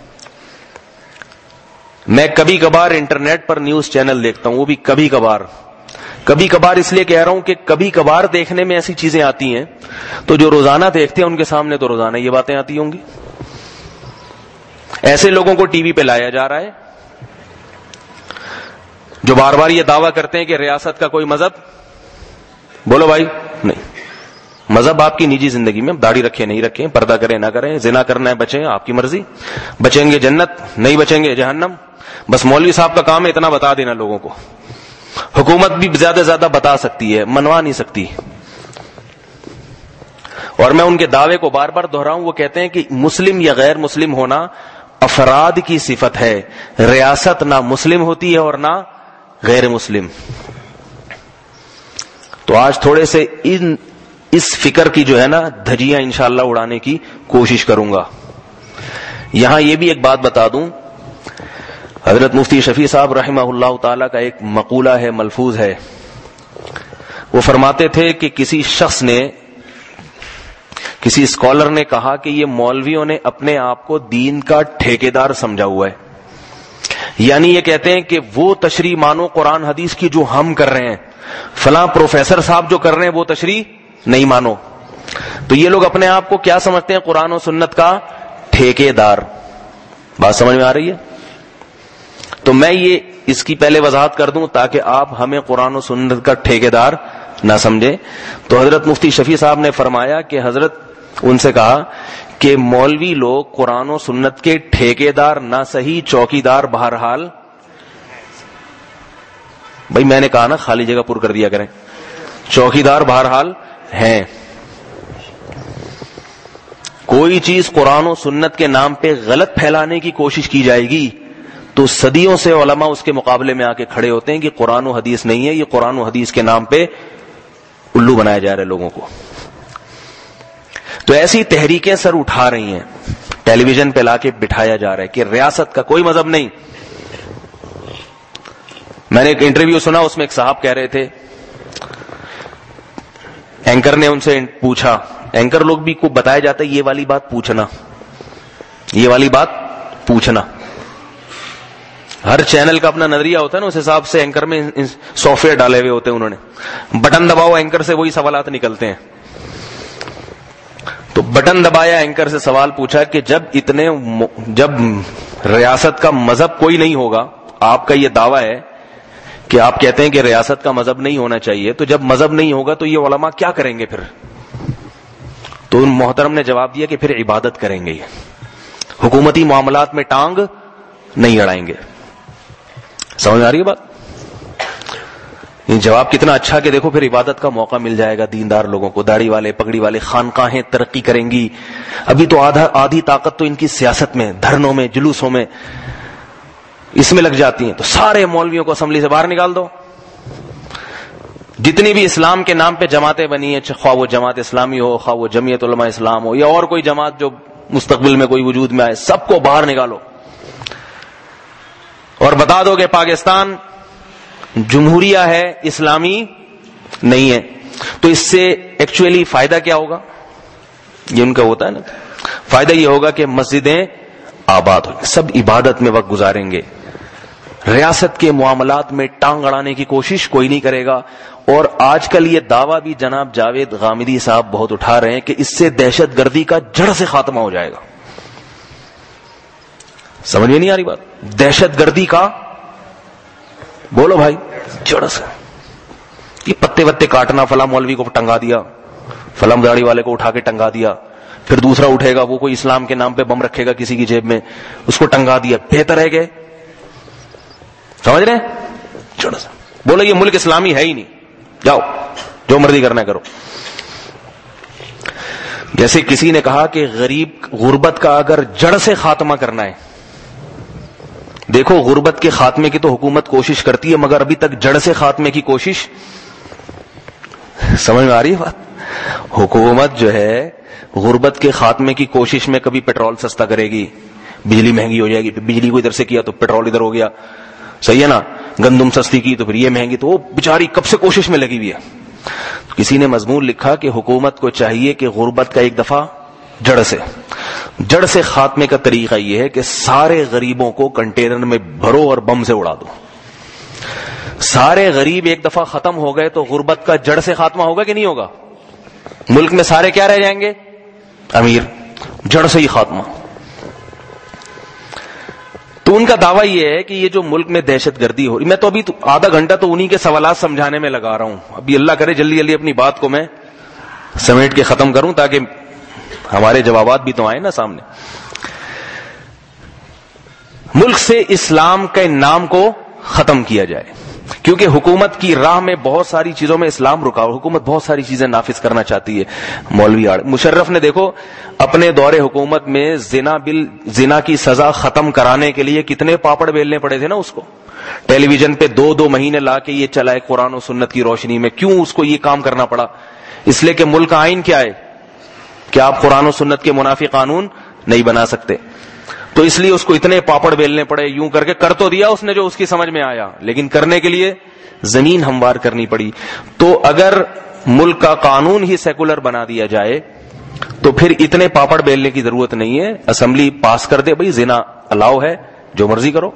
میں کبھی کبھار انٹرنیٹ پر نیوز چینل دیکھتا ہوں، وہ بھی کبھی کبھار اس لیے کہہ رہا ہوں کہ کبھی کبھار دیکھنے میں ایسی چیزیں آتی ہیں، تو جو روزانہ دیکھتے ہیں ان کے سامنے تو روزانہ یہ باتیں آتی ہوں گی۔ ایسے لوگوں کو ٹی وی پہ لایا جا رہا ہے جو بار بار یہ دعویٰ کرتے ہیں کہ ریاست کا کوئی مذہب، بولو بھائی، نہیں، مذہب آپ کی نجی زندگی میں، داڑھی رکھیں نہیں رکھیں، پردہ کریں نہ کریں، زنا کرنا ہے بچیں، آپ کی مرضی، بچیں گے جنت، نہیں بچیں گے جہنم. بس مولوی صاحب کا کام ہے اتنا بتا دینا لوگوں کو. حکومت بھی زیادہ سے زیادہ بتا سکتی ہے، منوا نہیں سکتی. اور میں ان کے دعوے کو بار بار دہراؤں، وہ کہتے ہیں کہ مسلم یا غیر مسلم ہونا افراد کی صفت ہے، ریاست نہ مسلم ہوتی ہے اور نہ غیر مسلم. تو آج تھوڑے سے اس فکر کی جو ہے نا دھجیاں انشاءاللہ اڑانے کی کوشش کروں گا. یہاں یہ بھی ایک بات بتا دوں، حضرت مفتی شفیع صاحب رحمہ اللہ تعالی کا ایک مقولہ ہے، ملفوظ ہے. وہ فرماتے تھے کہ کسی شخص نے، کسی اسکالر نے کہا کہ یہ مولویوں نے اپنے آپ کو دین کا ٹھیکیدار سمجھا ہوا ہے. یعنی یہ کہتے ہیں کہ وہ تشریح مانو قرآن حدیث کی جو ہم کر رہے ہیں، فلاں پروفیسر صاحب جو کر رہے ہیں وہ تشریح نہیں مانو. تو یہ لوگ اپنے آپ کو کیا سمجھتے ہیں؟ قرآن و سنت کا ٹھیکیدار. بات سمجھ میں آ رہی ہے؟ تو میں یہ اس کی پہلے وضاحت کر دوں تاکہ آپ ہمیں قرآن و سنت کا ٹھیکیدار نہ سمجھیں. تو حضرت مفتی شفیع صاحب نے فرمایا کہ حضرت ان سے کہا کہ مولوی لوگ قرآن و سنت کے ٹھیکیدار نہ صحیح چوکیدار بہرحال. بھائی میں نے کہا نا خالی جگہ پر کر دیا کریں. چوکیدار بہرحال ہیں. کوئی چیز قرآن و سنت کے نام پہ غلط پھیلانے کی کوشش کی جائے گی تو صدیوں سے علماء اس کے مقابلے میں آ کے کھڑے ہوتے ہیں کہ قرآن و حدیث نہیں ہے، یہ قرآن و حدیث کے نام پہ الو بنایا جا رہا ہے لوگوں کو. تو ایسی تحریکیں سر اٹھا رہی ہیں، ٹیلی ویژن پہ لا کے بٹھایا جا رہا ہے کہ ریاست کا کوئی مذہب نہیں. میں نے ایک انٹرویو سنا، اس میں ایک صاحب کہہ رہے تھے، اینکر نے ان سے پوچھا، اینکر لوگ بھی کو بتایا جاتا ہے یہ والی بات پوچھنا، یہ والی بات پوچھنا. ہر چینل کا اپنا نظریہ ہوتا ہے نا، اس حساب سے اینکر میں سافٹ ویئر ڈالے ہوئے ہوتے ہیں انہوں نے. بٹن دباؤ اینکر سے وہی سوالات نکلتے ہیں. تو بٹن دبایا، اینکر سے سوال پوچھا کہ جب ریاست کا مذہب کوئی نہیں ہوگا، آپ کا یہ دعویٰ ہے کہ آپ کہتے ہیں کہ ریاست کا مذہب نہیں ہونا چاہیے، تو جب مذہب نہیں ہوگا تو یہ علماء کیا کریں گے پھر؟ تو ان محترم نے جواب دیا کہ پھر عبادت کریں گے، یہ حکومتی معاملات میں ٹانگ نہیں اڑائیں گے. سمجھ آ رہی ہے بات؟ یہ جواب کتنا اچھا کہ دیکھو پھر عبادت کا موقع مل جائے گا دیندار لوگوں کو، داڑھی والے پگڑی والے. خانقاہیں ترقی کریں گی. ابھی تو آدھی طاقت تو ان کی سیاست میں، دھرنوں میں، جلوسوں میں، اس میں لگ جاتی ہیں. تو سارے مولویوں کو اسمبلی سے باہر نکال دو. جتنی بھی اسلام کے نام پہ جماعتیں بنی ہیں، خواہ وہ جماعت اسلامی ہو، خواہ وہ جمعیت علماء اسلام ہو، یا اور کوئی جماعت جو مستقبل میں کوئی وجود میں آئے، سب کو باہر نکالو اور بتا دو کہ پاکستان جمہوریہ ہے، اسلامی نہیں ہے. تو اس سے ایکچولی فائدہ کیا ہوگا؟ یہ ان کا ہوتا ہے نا، فائدہ یہ ہوگا کہ مسجدیں آباد ہوں گی، سب عبادت میں وقت گزاریں گے. ریاست کے معاملات میں ٹانگ اڑانے کی کوشش کوئی نہیں کرے گا. اور آج کل یہ دعویٰ بھی جناب جاوید غامدی صاحب بہت اٹھا رہے ہیں کہ اس سے دہشت گردی کا جڑ سے خاتمہ ہو جائے گا. سمجھ میں نہیں آ رہی بات؟ دہشت گردی کا بولو بھائی جڑ سے. یہ پتے وتے کاٹنا، فلاں مولوی کو ٹنگا دیا، فلاں داڑھی والے کو اٹھا کے ٹنگا دیا، پھر دوسرا اٹھے گا وہ کوئی اسلام کے نام پہ بم رکھے گا کسی کی جیب میں، اس کو ٹنگا دیا. بہتر ہے کہ سمجھ رہے ہیں؟ جڑ سے بولو یہ ملک اسلامی ہے ہی نہیں، جاؤ جو مرضی کرنا کرو. جیسے کسی نے کہا کہ غربت کا اگر جڑ سے خاتمہ کرنا ہے، دیکھو غربت کے خاتمے کی تو حکومت کوشش کرتی ہے، مگر ابھی تک جڑ سے خاتمے کی کوشش، سمجھ میں آ رہی ہے بات؟ حکومت جو ہے غربت کے خاتمے کی کوشش میں کبھی پیٹرول سستا کرے گی، بجلی مہنگی ہو جائے گی، بجلی کو ادھر سے کیا تو پیٹرول ادھر ہو گیا، صحیح ہے نا؟ گندم سستی کی تو پھر یہ مہنگی، تو وہ بیچاری کب سے کوشش میں لگی ہوئی ہے. کسی نے مضمون لکھا کہ حکومت کو چاہیے کہ غربت کا ایک دفعہ جڑ سے خاتمے کا طریقہ یہ ہے کہ سارے غریبوں کو کنٹینر میں بھرو اور بم سے اڑا دو. سارے غریب ایک دفعہ ختم ہو گئے تو غربت کا جڑ سے خاتمہ ہوگا کہ نہیں ہوگا؟ ملک میں سارے کیا رہ جائیں گے؟ امیر. جڑ سے ہی خاتمہ. تو ان کا دعویٰ یہ ہے کہ یہ جو ملک میں دہشت گردی ہو رہی، میں تو ابھی آدھا گھنٹہ تو انہی کے سوالات سمجھانے میں لگا رہا ہوں. ابھی اللہ کرے جلدی جلدی اپنی بات کو میں سمیٹ کے ختم کروں تاکہ ہمارے جوابات بھی تو آئے نا سامنے. ملک سے اسلام کے نام کو ختم کیا جائے, کیونکہ حکومت کی راہ میں بہت ساری چیزوں میں اسلام رکا, حکومت بہت ساری چیزیں نافذ کرنا چاہتی ہے. مولوی مشرف نے دیکھو اپنے دور حکومت میں زنا کی سزا ختم کرانے کے لیے کتنے پاپڑ بیلنے پڑے تھے نا اس کو. ٹیلی ویژن پہ 2 مہینے لا کے یہ چلائے قرآن و سنت کی روشنی میں. کیوں اس کو یہ کام کرنا پڑا؟ اس لیے کہ ملک کا آئین کیا ہے کہ آپ قرآن و سنت کے منافی قانون نہیں بنا سکتے. تو اس لیے اس کو اتنے پاپڑ بیلنے پڑے. یوں کر کے کر تو دیا اس نے جو اس کی سمجھ میں آیا, لیکن کرنے کے لیے زمین ہموار کرنی پڑی. تو اگر ملک کا قانون ہی سیکولر بنا دیا جائے تو پھر اتنے پاپڑ بیلنے کی ضرورت نہیں ہے. اسمبلی پاس کر دے بھائی زنا الاؤ ہے, جو مرضی کرو.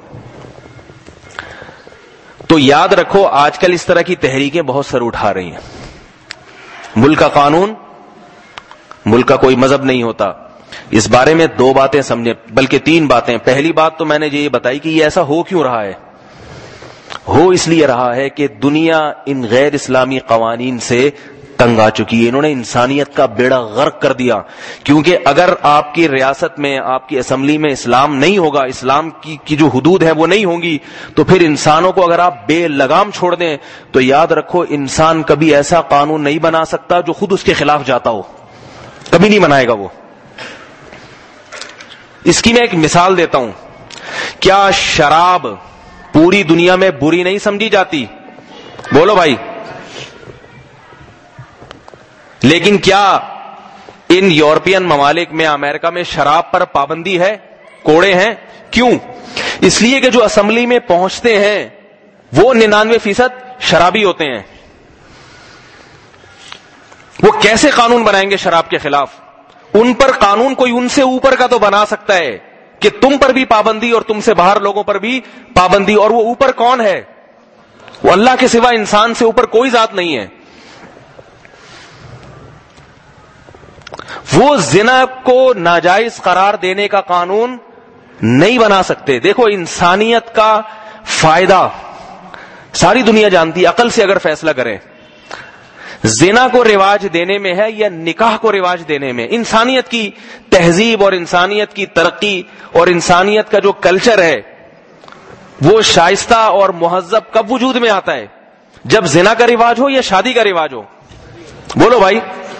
تو یاد رکھو آج کل اس طرح کی تحریکیں بہت سر اٹھا رہی ہیں. ملک کا قانون, ملک کا کوئی مذہب نہیں ہوتا. اس بارے میں 2 باتیں سمجھیں, بلکہ 3 باتیں. پہلی بات تو میں نے یہ بتائی کہ یہ ایسا ہو کیوں رہا ہے. ہو اس لیے رہا ہے کہ دنیا ان غیر اسلامی قوانین سے تنگ آ چکی ہے. انہوں نے انسانیت کا بیڑا غرق کر دیا. کیونکہ اگر آپ کی ریاست میں, آپ کی اسمبلی میں اسلام نہیں ہوگا, اسلام کی جو حدود ہے وہ نہیں ہوں گی, تو پھر انسانوں کو اگر آپ بے لگام چھوڑ دیں تو یاد رکھو انسان کبھی ایسا قانون نہیں بنا سکتا جو خود اس کے خلاف جاتا ہو. کبھی نہیں بنائے گا وہ. اس کی میں ایک مثال دیتا ہوں. کیا شراب پوری دنیا میں بری نہیں سمجھی جاتی؟ بولو بھائی. لیکن کیا ان یورپین ممالک میں, امریکہ میں شراب پر پابندی ہے؟ کوڑے ہیں. کیوں؟ اس لیے کہ جو اسمبلی میں پہنچتے ہیں وہ 99% شرابی ہوتے ہیں. وہ کیسے قانون بنائیں گے شراب کے خلاف؟ ان پر قانون کوئی ان سے اوپر کا تو بنا سکتا ہے کہ تم پر بھی پابندی اور تم سے باہر لوگوں پر بھی پابندی. اور وہ اوپر کون ہے؟ وہ اللہ کے سوا انسان سے اوپر کوئی ذات نہیں ہے. وہ زنا کو ناجائز قرار دینے کا قانون نہیں بنا سکتے. دیکھو انسانیت کا فائدہ ساری دنیا جانتی ہے, عقل سے اگر فیصلہ کریں. زنا کو رواج دینے میں ہے یا نکاح کو رواج دینے میں؟ انسانیت کی تہذیب اور انسانیت کی ترقی اور انسانیت کا جو کلچر ہے وہ شائستہ اور مہذب کب وجود میں آتا ہے؟ جب زنا کا رواج ہو یا شادی کا رواج ہو؟ بولو بھائی.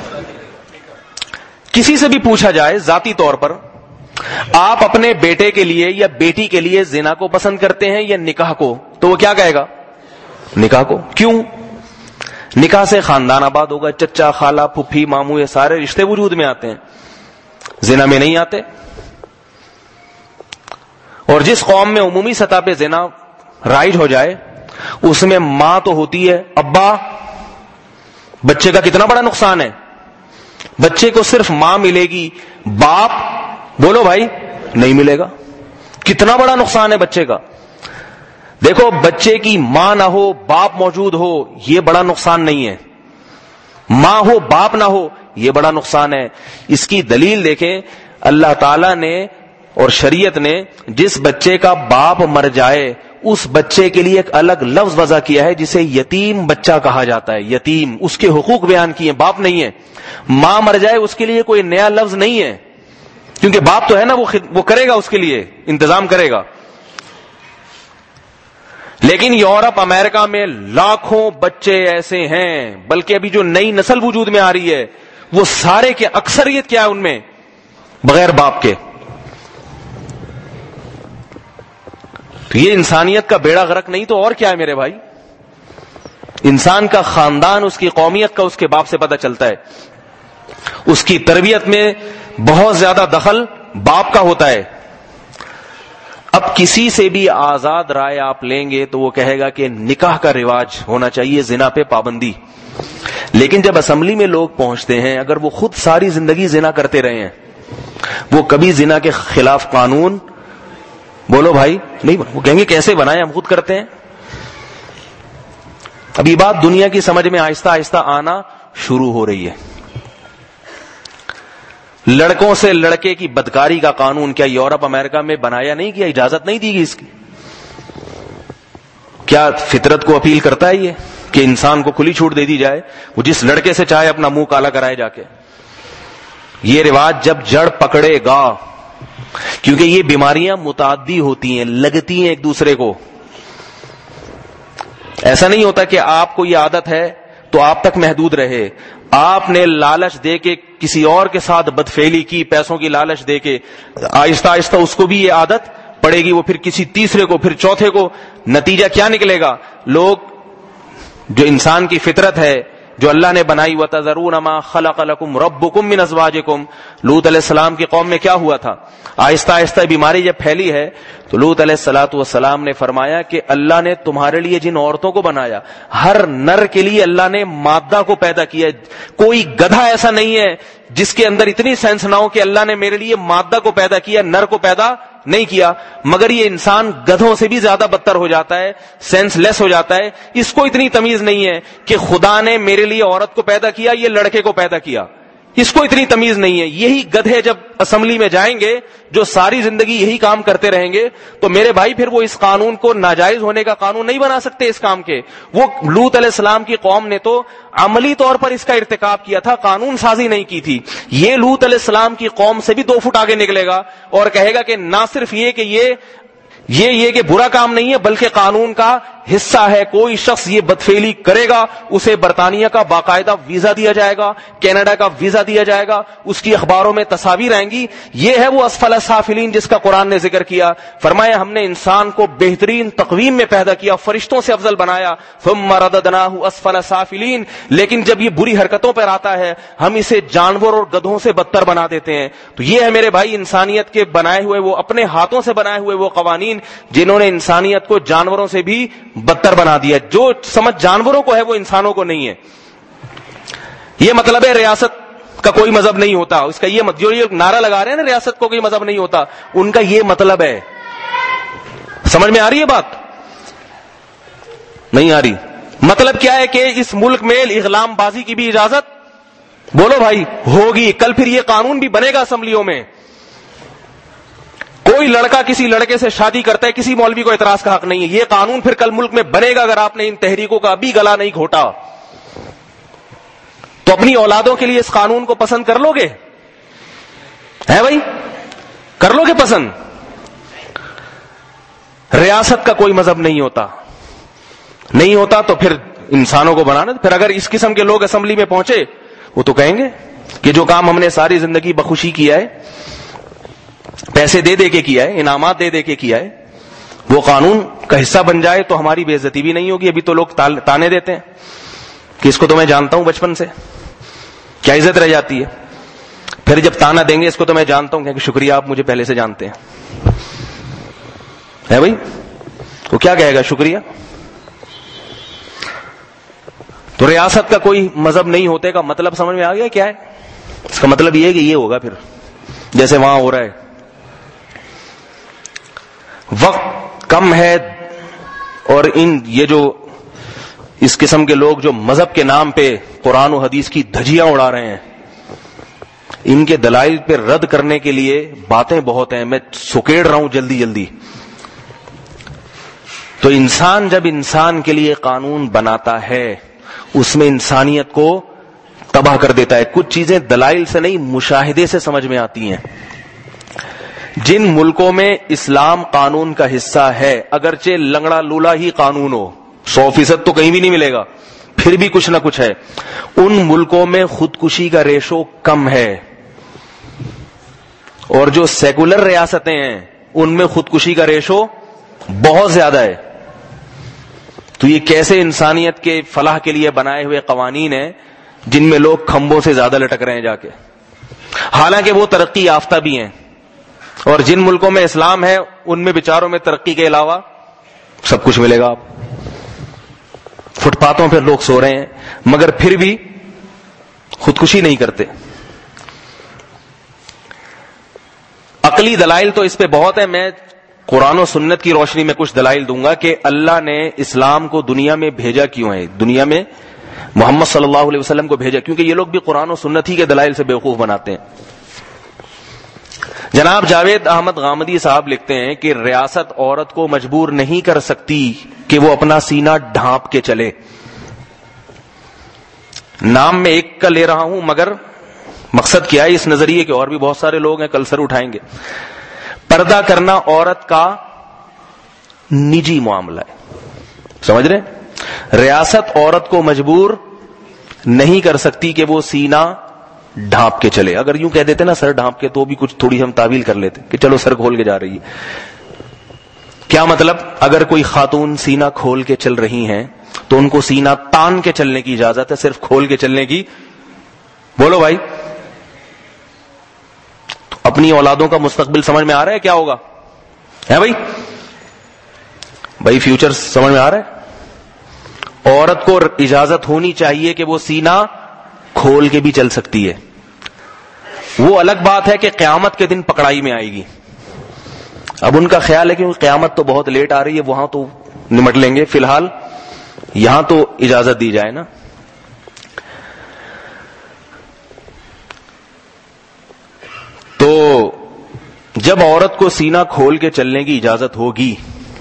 کسی سے بھی پوچھا جائے ذاتی طور پر, آپ اپنے بیٹے کے لیے یا بیٹی کے لیے زنا کو پسند کرتے ہیں یا نکاح کو, تو وہ کیا کہے گا؟ نکاح کو. کیوں؟ نکاح سے خاندان آباد ہوگا, چچا خالہ پھپھی ماموں یہ سارے رشتے وجود میں آتے ہیں, زنا میں نہیں آتے. اور جس قوم میں عمومی سطح پہ زنا رائج ہو جائے اس میں ماں تو ہوتی ہے, ابا, بچے کا کتنا بڑا نقصان ہے. بچے کو صرف ماں ملے گی, باپ بولو بھائی نہیں ملے گا. کتنا بڑا نقصان ہے بچے کا. دیکھو بچے کی ماں نہ ہو باپ موجود ہو یہ بڑا نقصان نہیں ہے, ماں ہو باپ نہ ہو یہ بڑا نقصان ہے. اس کی دلیل دیکھیں, اللہ تعالی نے اور شریعت نے جس بچے کا باپ مر جائے اس بچے کے لیے ایک الگ لفظ وضع کیا ہے جسے یتیم بچہ کہا جاتا ہے. یتیم, اس کے حقوق بیان کیے, باپ نہیں ہے. ماں مر جائے اس کے لیے کوئی نیا لفظ نہیں ہے, کیونکہ باپ تو ہے نا, وہ کرے گا, اس کے لیے انتظام کرے گا. لیکن یورپ امریکہ میں لاکھوں بچے ایسے ہیں, بلکہ ابھی جو نئی نسل وجود میں آ رہی ہے وہ سارے کے اکثریت کیا ہے ان میں بغیر باپ کے. تو یہ انسانیت کا بیڑا غرق نہیں تو اور کیا ہے میرے بھائی. انسان کا خاندان, اس کی قومیت کا اس کے باپ سے پتہ چلتا ہے. اس کی تربیت میں بہت زیادہ دخل باپ کا ہوتا ہے. اب کسی سے بھی آزاد رائے آپ لیں گے تو وہ کہے گا کہ نکاح کا رواج ہونا چاہیے, زنا پہ پابندی. لیکن جب اسمبلی میں لوگ پہنچتے ہیں, اگر وہ خود ساری زندگی زنا کرتے رہے ہیں, وہ کبھی زنا کے خلاف قانون بولو بھائی نہیں, وہ کہیں گے کیسے بنائے, ہم خود کرتے ہیں. اب یہ بات دنیا کی سمجھ میں آہستہ آہستہ آنا شروع ہو رہی ہے. لڑکوں سے لڑکے کی بدکاری کا قانون کیا یورپ امریکہ میں بنایا نہیں گیا, اجازت نہیں دی گئی اس کی؟ کیا فطرت کو اپیل کرتا ہے یہ کہ انسان کو کھلی چھوٹ دے دی جائے, وہ جس لڑکے سے چاہے اپنا منہ کالا کرائے جا کے. یہ رواج جب جڑ پکڑے گا, کیونکہ یہ بیماریاں متعدی ہوتی ہیں, لگتی ہیں ایک دوسرے کو. ایسا نہیں ہوتا کہ آپ کو یہ عادت ہے تو آپ تک محدود رہے. آپ نے لالچ دے کے کسی اور کے ساتھ بدفعلی کی, پیسوں کی لالچ دے کے, آہستہ آہستہ اس کو بھی یہ عادت پڑے گی, وہ پھر کسی تیسرے کو, پھر چوتھے کو. نتیجہ کیا نکلے گا؟ لوگ جو انسان کی فطرت ہے جو اللہ نے بنائی, وَتَذَرُونَ مَا خَلَقَ لَكُمْ رَبُّكُمْ مِنْ أَزْوَاجِكُمْ, لوط علیہ السلام کی قوم میں کیا ہوا تھا؟ آہستہ آہستہ بیماری جب پھیلی ہے تو لوط علیہ السلام نے فرمایا کہ اللہ نے تمہارے لیے جن عورتوں کو بنایا, ہر نر کے لیے اللہ نے مادہ کو پیدا کیا. کوئی گدھا ایسا نہیں ہے جس کے اندر اتنی سینس نہ ہو کہ اللہ نے میرے لیے مادہ کو پیدا کیا, نر کو پیدا نہیں کیا. مگر یہ انسان گدھوں سے بھی زیادہ بدتر ہو جاتا ہے, سینس لیس ہو جاتا ہے. اس کو اتنی تمیز نہیں ہے کہ خدا نے میرے لیے عورت کو پیدا کیا, یہ لڑکے کو پیدا کیا. اس کو اتنی تمیز نہیں ہے. یہی گدھے جب اسمبلی میں جائیں گے جو ساری زندگی یہی کام کرتے رہیں گے تو میرے بھائی پھر وہ اس قانون کو ناجائز ہونے کا قانون نہیں بنا سکتے اس کام کے. وہ لوط علیہ السلام کی قوم نے تو عملی طور پر اس کا ارتکاب کیا تھا, قانون سازی نہیں کی تھی. یہ لوط علیہ السلام کی قوم سے بھی 2 فٹ آگے نکلے گا اور کہے گا کہ نہ صرف یہ کہ یہ کہ برا کام نہیں ہے بلکہ قانون کا حصہ ہے. کوئی شخص یہ بدفعلی کرے گا اسے برطانیہ کا باقاعدہ ویزا دیا جائے گا, کینیڈا کا ویزا دیا جائے گا, اس کی اخباروں میں تصاویر آئیں گی. یہ ہے وہ اسفل السافلین جس کا قرآن نے ذکر کیا. فرمایا ہم نے انسان کو بہترین تقویم میں پیدا کیا, فرشتوں سے افضل بنایا. ثم رددناہ اسفل السافلین, لیکن جب یہ بری حرکتوں پر آتا ہے ہم اسے جانور اور گدھوں سے بدتر بنا دیتے ہیں. تو یہ ہے میرے بھائی انسانیت کے بنائے ہوئے, وہ اپنے ہاتھوں سے بنائے ہوئے وہ قوانین جنہوں نے انسانیت کو جانوروں سے بھی بدتر بنا دیا. جو سمجھ جانوروں کو ہے وہ انسانوں کو نہیں ہے. یہ مطلب ہے ریاست کا کوئی مذہب نہیں ہوتا. اس کا یہ جو یہ نعرہ لگا رہے ہیں نا ریاست کو کوئی مذہب نہیں ہوتا, ان کا یہ مطلب ہے. سمجھ میں آ رہی ہے بات؟ نہیں آ رہی. مطلب کیا ہے کہ اس ملک میں اغلام بازی کی بھی اجازت, بولو بھائی, ہوگی. کل پھر یہ قانون بھی بنے گا اسمبلیوں میں. کوئی لڑکا کسی لڑکے سے شادی کرتا ہے, کسی مولوی کو اعتراض کا حق نہیں ہے. یہ قانون پھر کل ملک میں بنے گا اگر آپ نے ان تحریکوں کا ابھی گلا نہیں گھوٹا. تو اپنی اولادوں کے لیے اس قانون کو پسند کر لو گے؟ ہے بھائی, کر لو گے پسند؟ ریاست کا کوئی مذہب نہیں ہوتا تو پھر انسانوں کو بنانا. پھر اگر اس قسم کے لوگ اسمبلی میں پہنچے وہ تو کہیں گے کہ جو کام ہم نے ساری زندگی بخوشی کیا ہے, پیسے دے دے کے کیا ہے, انعامات دے دے کے کیا ہے, وہ قانون کا حصہ بن جائے تو ہماری بے عزتی بھی نہیں ہوگی. ابھی تو لوگ تانے دیتے ہیں کہ اس کو تو میں جانتا ہوں بچپن سے, کیا عزت رہ جاتی ہے. پھر جب تانا دیں گے اس کو تو میں جانتا ہوں کہ شکریہ آپ مجھے پہلے سے جانتے ہیں. ہے بھائی, وہ کیا کہے گا؟ شکریہ. تو ریاست کا کوئی مذہب نہیں ہوتے کا مطلب سمجھ میں آ گیا کیا ہے؟ اس کا مطلب یہ ہے کہ یہ ہوگا پھر جیسے وہاں ہو رہا ہے. وقت کم ہے اور یہ جو اس قسم کے لوگ جو مذہب کے نام پہ قرآن و حدیث کی دھجیاں اڑا رہے ہیں, ان کے دلائل پہ رد کرنے کے لیے باتیں بہت ہیں. میں سکیڑ رہا ہوں جلدی. تو انسان جب انسان کے لیے قانون بناتا ہے اس میں انسانیت کو تباہ کر دیتا ہے. کچھ چیزیں دلائل سے نہیں مشاہدے سے سمجھ میں آتی ہیں. جن ملکوں میں اسلام قانون کا حصہ ہے, اگرچہ لنگڑا لولا ہی قانون ہو, 100% تو کہیں بھی نہیں ملے گا, پھر بھی کچھ نہ کچھ ہے, ان ملکوں میں خودکشی کا ریشو کم ہے. اور جو سیکولر ریاستیں ہیں ان میں خودکشی کا ریشو بہت زیادہ ہے. تو یہ کیسے انسانیت کے فلاح کے لیے بنائے ہوئے قوانین ہیں جن میں لوگ کھمبوں سے زیادہ لٹک رہے ہیں جا کے, حالانکہ وہ ترقی یافتہ بھی ہیں. اور جن ملکوں میں اسلام ہے ان میں بیچاروں میں ترقی کے علاوہ سب کچھ ملے گا. آپ فٹ پاتھوں پہ لوگ سو رہے ہیں مگر پھر بھی خودکشی نہیں کرتے. عقلی دلائل تو اس پہ بہت ہے. میں قرآن و سنت کی روشنی میں کچھ دلائل دوں گا کہ اللہ نے اسلام کو دنیا میں بھیجا کیوں ہے, دنیا میں محمد صلی اللہ علیہ وسلم کو بھیجا, کیونکہ یہ لوگ بھی قرآن و سنت ہی کے دلائل سے بیوقوف بناتے ہیں. جناب جاوید احمد غامدی صاحب لکھتے ہیں کہ ریاست عورت کو مجبور نہیں کر سکتی کہ وہ اپنا سینہ ڈھانپ کے چلے. نام میں ایک کا لے رہا ہوں، مگر مقصد کیا ہے اس نظریے کے اور بھی بہت سارے لوگ ہیں، کل سر اٹھائیں گے. پردہ کرنا عورت کا نجی معاملہ ہے، سمجھ رہے؟ ریاست عورت کو مجبور نہیں کر سکتی کہ وہ سینہ ڈھانپ کے چلے. اگر یوں کہہ دیتے نا سر ڈھانپ کے، تو بھی کچھ تھوڑی ہم تعویل کر لیتے کہ چلو سر کھول کے جا رہی ہے. کیا مطلب؟ اگر کوئی خاتون سینہ کھول کے چل رہی ہیں تو ان کو سینہ تان کے چلنے کی اجازت ہے، صرف کھول کے چلنے کی. بولو بھائی، تو اپنی اولادوں کا مستقبل سمجھ میں آ رہا ہے کیا ہوگا؟ ہے بھائی فیوچر سمجھ میں آ رہا ہے؟ عورت کو اجازت ہونی چاہیے کہ وہ سینہ کھول کے بھی چل سکتی ہے. وہ الگ بات ہے کہ قیامت کے دن پکڑائی میں آئے گی. اب ان کا خیال ہے کہ قیامت تو بہت لیٹ آ رہی ہے، وہاں تو نمٹ لیں گے، فی الحال یہاں تو اجازت دی جائے نا. تو جب عورت کو سینہ کھول کے چلنے کی اجازت ہوگی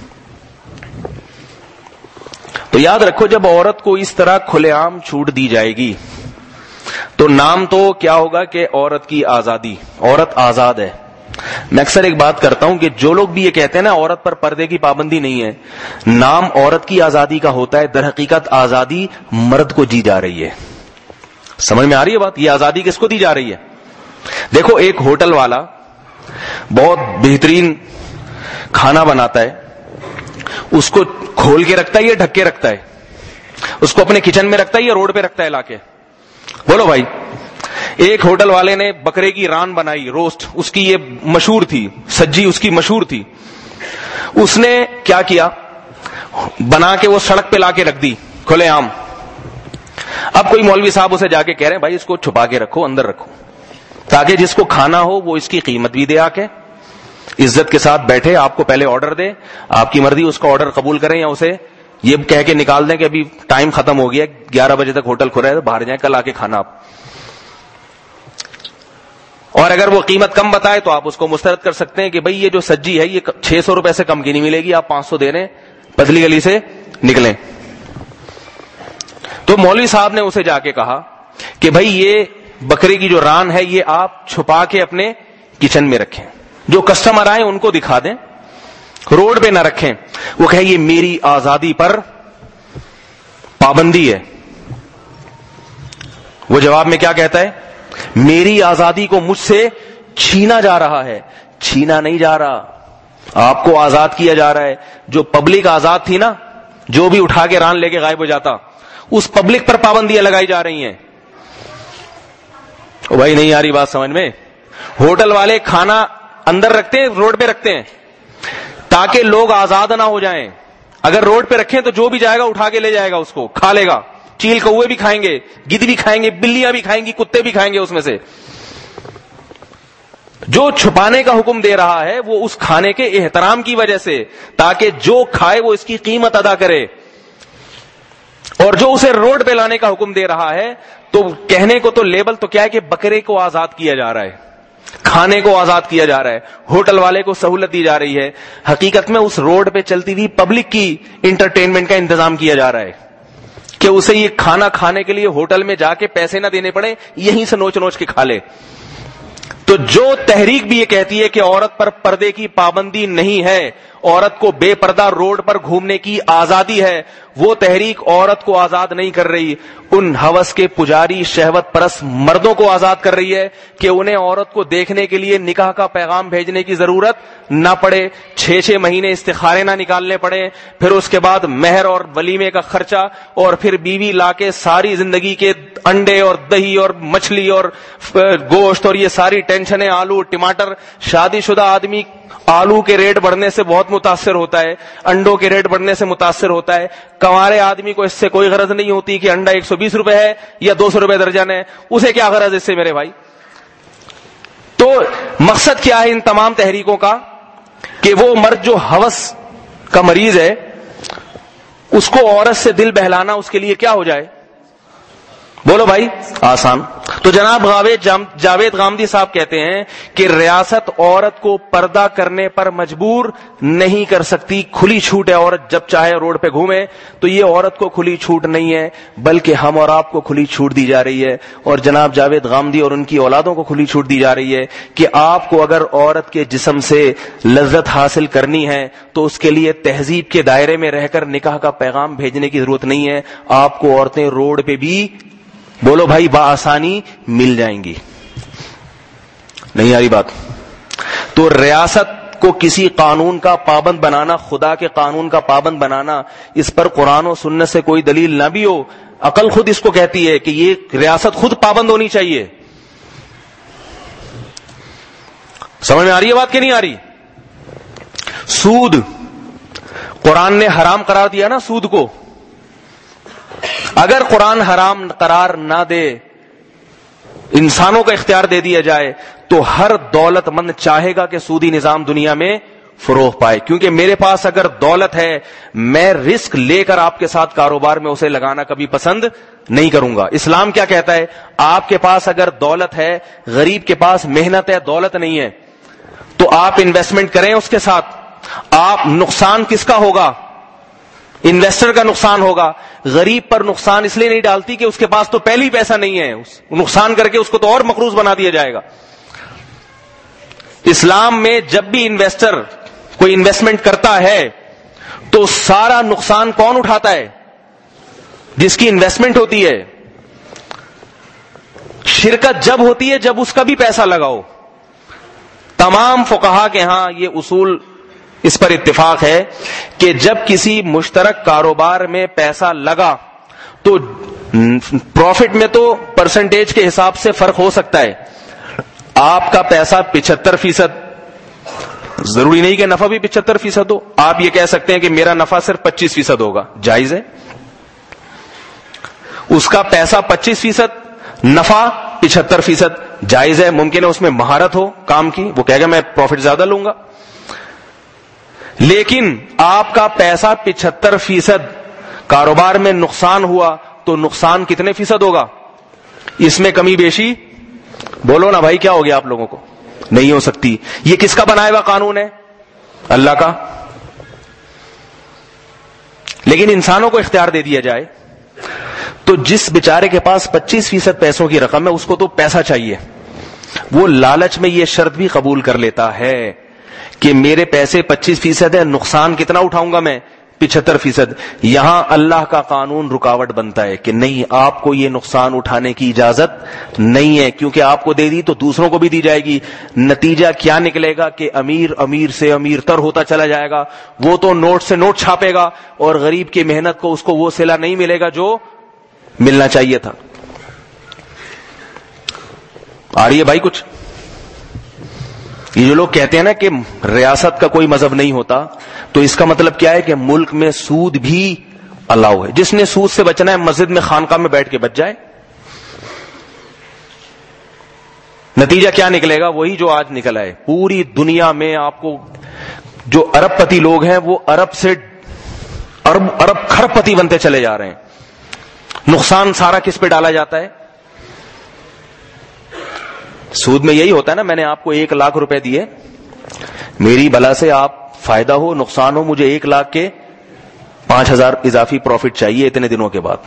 تو یاد رکھو، جب عورت کو اس طرح کھلے عام چھوٹ دی جائے گی تو نام تو کیا ہوگا کہ عورت کی آزادی، عورت آزاد ہے. میں اکثر ایک بات کرتا ہوں کہ جو لوگ بھی یہ کہتے ہیں نا عورت پر پردے کی پابندی نہیں ہے، نام عورت کی آزادی کا ہوتا ہے، در حقیقت آزادی مرد کو دی جا رہی ہے. سمجھ میں آ رہی ہے بات؟ یہ آزادی کس کو دی جا رہی ہے؟ دیکھو، ایک ہوٹل والا بہت بہترین کھانا بناتا ہے، اس کو کھول کے رکھتا ہے یا ڈھک کے رکھتا ہے؟ اس کو اپنے کچن میں رکھتا ہے یا روڈ پہ رکھتا ہے لا کے؟ بولو بھائی. ایک ہوٹل والے نے بکرے کی ران بنائی، روسٹ، اس کی یہ مشہور تھی، سجی اس کی مشہور تھی. اس نے کیا کیا؟ بنا کے وہ سڑک پہ لا کے رکھ دی کھلے عام. اب کوئی مولوی صاحب اسے جا کے کہہ رہے ہیں بھائی اس کو چھپا کے رکھو، اندر رکھو، تاکہ جس کو کھانا ہو وہ اس کی قیمت بھی دے، آ کے عزت کے ساتھ بیٹھے، آپ کو پہلے آرڈر دے، آپ کی مرضی اس کا آرڈر قبول کریں یا اسے یہ کہہ کے نکال دیں کہ ابھی ٹائم ختم ہو گیا، 11 بجے تک ہوٹل کھلا ہے، باہر جائیں، کل آ کے کھانا آپ. اور اگر وہ قیمت کم بتائے تو آپ اس کو مسترد کر سکتے ہیں کہ بھئی یہ جو سجی ہے یہ 600 روپے سے کم کی نہیں ملے گی، آپ 500 دے رہے ہیں، پتلی گلی سے نکلیں. تو مولوی صاحب نے اسے جا کے کہا کہ بھئی یہ بکرے کی جو ران ہے یہ آپ چھپا کے اپنے کچن میں رکھیں، جو کسٹمر آئیں ان کو دکھا دیں، روڈ پہ نہ رکھیں. وہ کہے یہ میری آزادی پر پابندی ہے. وہ جواب میں کیا کہتا ہے؟ میری آزادی کو مجھ سے چھینا جا رہا ہے. چھینا نہیں جا رہا، آپ کو آزاد کیا جا رہا ہے. جو پبلک آزاد تھی نا، جو بھی اٹھا کے ران لے کے غائب ہو جاتا، اس پبلک پر پابندیاں لگائی جا رہی ہیں. بھائی نہیں آ رہی بات سمجھ میں؟ ہوٹل والے کھانا اندر رکھتے ہیں، روڈ پہ رکھتے ہیں تاکہ لوگ آزاد نہ ہو جائیں. اگر روڈ پہ رکھیں تو جو بھی جائے گا اٹھا کے لے جائے گا، اس کو کھا لے گا. چیل کوے بھی کھائیں گے، گدھ بھی کھائیں گے، بلیاں بھی کھائیں گی، کتے بھی کھائیں گے اس میں سے. جو چھپانے کا حکم دے رہا ہے وہ اس کھانے کے احترام کی وجہ سے، تاکہ جو کھائے وہ اس کی قیمت ادا کرے. اور جو اسے روڈ پہ لانے کا حکم دے رہا ہے تو کہنے کو تو لیبل تو کیا ہے کہ بکرے کو آزاد کیا جا رہا ہے، کھانے کو آزاد کیا جا رہا ہے، ہوٹل والے کو سہولت دی جا رہی ہے. حقیقت میں اس روڈ پہ چلتی ہوئی پبلک کی انٹرٹینمنٹ کا انتظام کیا جا رہا ہے کہ اسے یہ کھانا کھانے کے لیے ہوٹل میں جا کے پیسے نہ دینے پڑے، یہیں سے نوچ نوچ کے کھا لے. تو جو تحریک بھی یہ کہتی ہے کہ عورت پر پردے کی پابندی نہیں ہے، عورت کو بے پردہ روڈ پر گھومنے کی آزادی ہے، وہ تحریک عورت کو آزاد نہیں کر رہی، ان ہوس کے پجاری شہوت پرست مردوں کو آزاد کر رہی ہے کہ انہیں عورت کو دیکھنے کے لیے نکاح کا پیغام بھیجنے کی ضرورت نہ پڑے، 6 مہینے استخارے نہ نکالنے پڑے، پھر اس کے بعد مہر اور ولیمے کا خرچہ، اور پھر بیوی لا کے ساری زندگی کے انڈے اور دہی اور مچھلی اور گوشت اور یہ ساری ٹینشنیں، آلو ٹماٹر. شادی شدہ آدمی آلو کے ریٹ بڑھنے سے بہت متاثر ہوتا ہے، انڈوں کے ریٹ بڑھنے سے متاثر ہوتا ہے. کنوارے آدمی کو اس سے کوئی غرض نہیں ہوتی کہ انڈا 120 روپے ہے یا 200 روپے درجن ہے، اسے کیا غرض اس سے میرے بھائی. تو مقصد کیا ہے ان تمام تحریکوں کا؟ کہ وہ مرد جو ہوس کا مریض ہے اس کو عورت سے دل بہلانا اس کے لیے کیا ہو جائے؟ بولو بھائی آسان. تو جناب جاوید غامدی صاحب کہتے ہیں کہ ریاست عورت کو پردہ کرنے پر مجبور نہیں کر سکتی. کھلی چھوٹ ہے عورت جب چاہے روڈ پہ گھومے. تو یہ عورت کو کھلی چھوٹ نہیں ہے بلکہ ہم اور آپ کو کھلی چھوٹ دی جا رہی ہے, اور جناب جاوید غامدی اور ان کی اولادوں کو کھلی چھوٹ دی جا رہی ہے کہ آپ کو اگر عورت کے جسم سے لذت حاصل کرنی ہے تو اس کے لیے تہذیب کے دائرے میں رہ کر نکاح کا پیغام بھیجنے کی ضرورت نہیں ہے. آپ کو عورتیں روڈ پہ بھی بولو بھائی بآسانی مل جائیں گی. نہیں آ رہی بات؟ تو ریاست کو کسی قانون کا پابند بنانا, خدا کے قانون کا پابند بنانا, اس پر قرآن و سنت سے کوئی دلیل نہ بھی ہو, عقل خود اس کو کہتی ہے کہ یہ ریاست خود پابند ہونی چاہیے. سمجھ میں آ رہی ہے بات کہ نہیں آ رہی؟ سود قرآن نے حرام قرار دیا نا سود کو. اگر قرآن حرام قرار نہ دے, انسانوں کا اختیار دے دیا جائے, تو ہر دولت مند چاہے گا کہ سودی نظام دنیا میں فروغ پائے. کیونکہ میرے پاس اگر دولت ہے, میں رسک لے کر آپ کے ساتھ کاروبار میں اسے لگانا کبھی پسند نہیں کروں گا. اسلام کیا کہتا ہے؟ آپ کے پاس اگر دولت ہے, غریب کے پاس محنت ہے, دولت نہیں ہے, تو آپ انویسٹمنٹ کریں اس کے ساتھ. آپ نقصان کس کا ہوگا؟ انویسٹر کا نقصان ہوگا. غریب پر نقصان اس لیے نہیں ڈالتی کہ اس کے پاس تو پہلے ہی پیسہ نہیں ہے, نقصان کر کے اس کو تو اور مقروض بنا دیا جائے گا. اسلام میں جب بھی انویسٹر کوئی انویسٹمنٹ کرتا ہے تو سارا نقصان کون اٹھاتا ہے؟ جس کی انویسٹمنٹ ہوتی ہے. شرکت جب ہوتی ہے جب اس کا بھی پیسہ لگاؤ. تمام فقہا کے ہاں یہ اصول اس پر اتفاق ہے کہ جب کسی مشترک کاروبار میں پیسہ لگا تو پروفٹ میں تو پرسنٹیج کے حساب سے فرق ہو سکتا ہے. آپ کا پیسہ 75%, ضروری نہیں کہ نفع بھی 75% ہو. آپ یہ کہہ سکتے ہیں کہ میرا نفع صرف 25% ہوگا, جائز ہے. اس کا پیسہ 25%, نفع 75%, جائز ہے. ممکن ہے اس میں مہارت ہو کام کی, وہ کہے گا میں پروفٹ زیادہ لوں گا. لیکن آپ کا پیسہ 75%, کاروبار میں نقصان ہوا تو نقصان کتنے فیصد ہوگا؟ اس میں کمی بیشی بولو نا بھائی, کیا ہو گیا آپ لوگوں کو؟ نہیں ہو سکتی. یہ کس کا بنایا ہوا قانون ہے؟ اللہ کا. لیکن انسانوں کو اختیار دے دیا جائے تو جس بیچارے کے پاس 25% پیسوں کی رقم ہے اس کو تو پیسہ چاہیے. وہ لالچ میں یہ شرط بھی قبول کر لیتا ہے کہ میرے پیسے 25% ہے, نقصان کتنا اٹھاؤں گا میں؟ 75%. یہاں اللہ کا قانون رکاوٹ بنتا ہے کہ نہیں, آپ کو یہ نقصان اٹھانے کی اجازت نہیں ہے, کیونکہ آپ کو دے دی تو دوسروں کو بھی دی جائے گی. نتیجہ کیا نکلے گا کہ امیر سے امیر تر ہوتا چلا جائے گا. وہ تو نوٹ سے نوٹ چھاپے گا اور غریب کی محنت کو اس کو وہ صلہ نہیں ملے گا جو ملنا چاہیے تھا. آ رہی ہے بھائی کچھ؟ یہ جو لوگ کہتے ہیں نا کہ ریاست کا کوئی مذہب نہیں ہوتا, تو اس کا مطلب کیا ہے کہ ملک میں سود بھی الاؤ ہے. جس نے سود سے بچنا ہے مسجد میں خانقاہ میں بیٹھ کے بچ جائے. نتیجہ کیا نکلے گا؟ وہی جو آج نکلا ہے. پوری دنیا میں آپ کو جو ارب پتی لوگ ہیں وہ ارب سے ارب کھرب پتی بنتے چلے جا رہے ہیں. نقصان سارا کس پہ ڈالا جاتا ہے؟ سود میں یہی ہوتا ہے نا, میں نے آپ کو 1 لاکھ روپے دیے, میری بلا سے آپ فائدہ ہو نقصان ہو, مجھے 1 لاکھ کے 5,000 اضافی پروفٹ چاہیے اتنے دنوں کے بعد.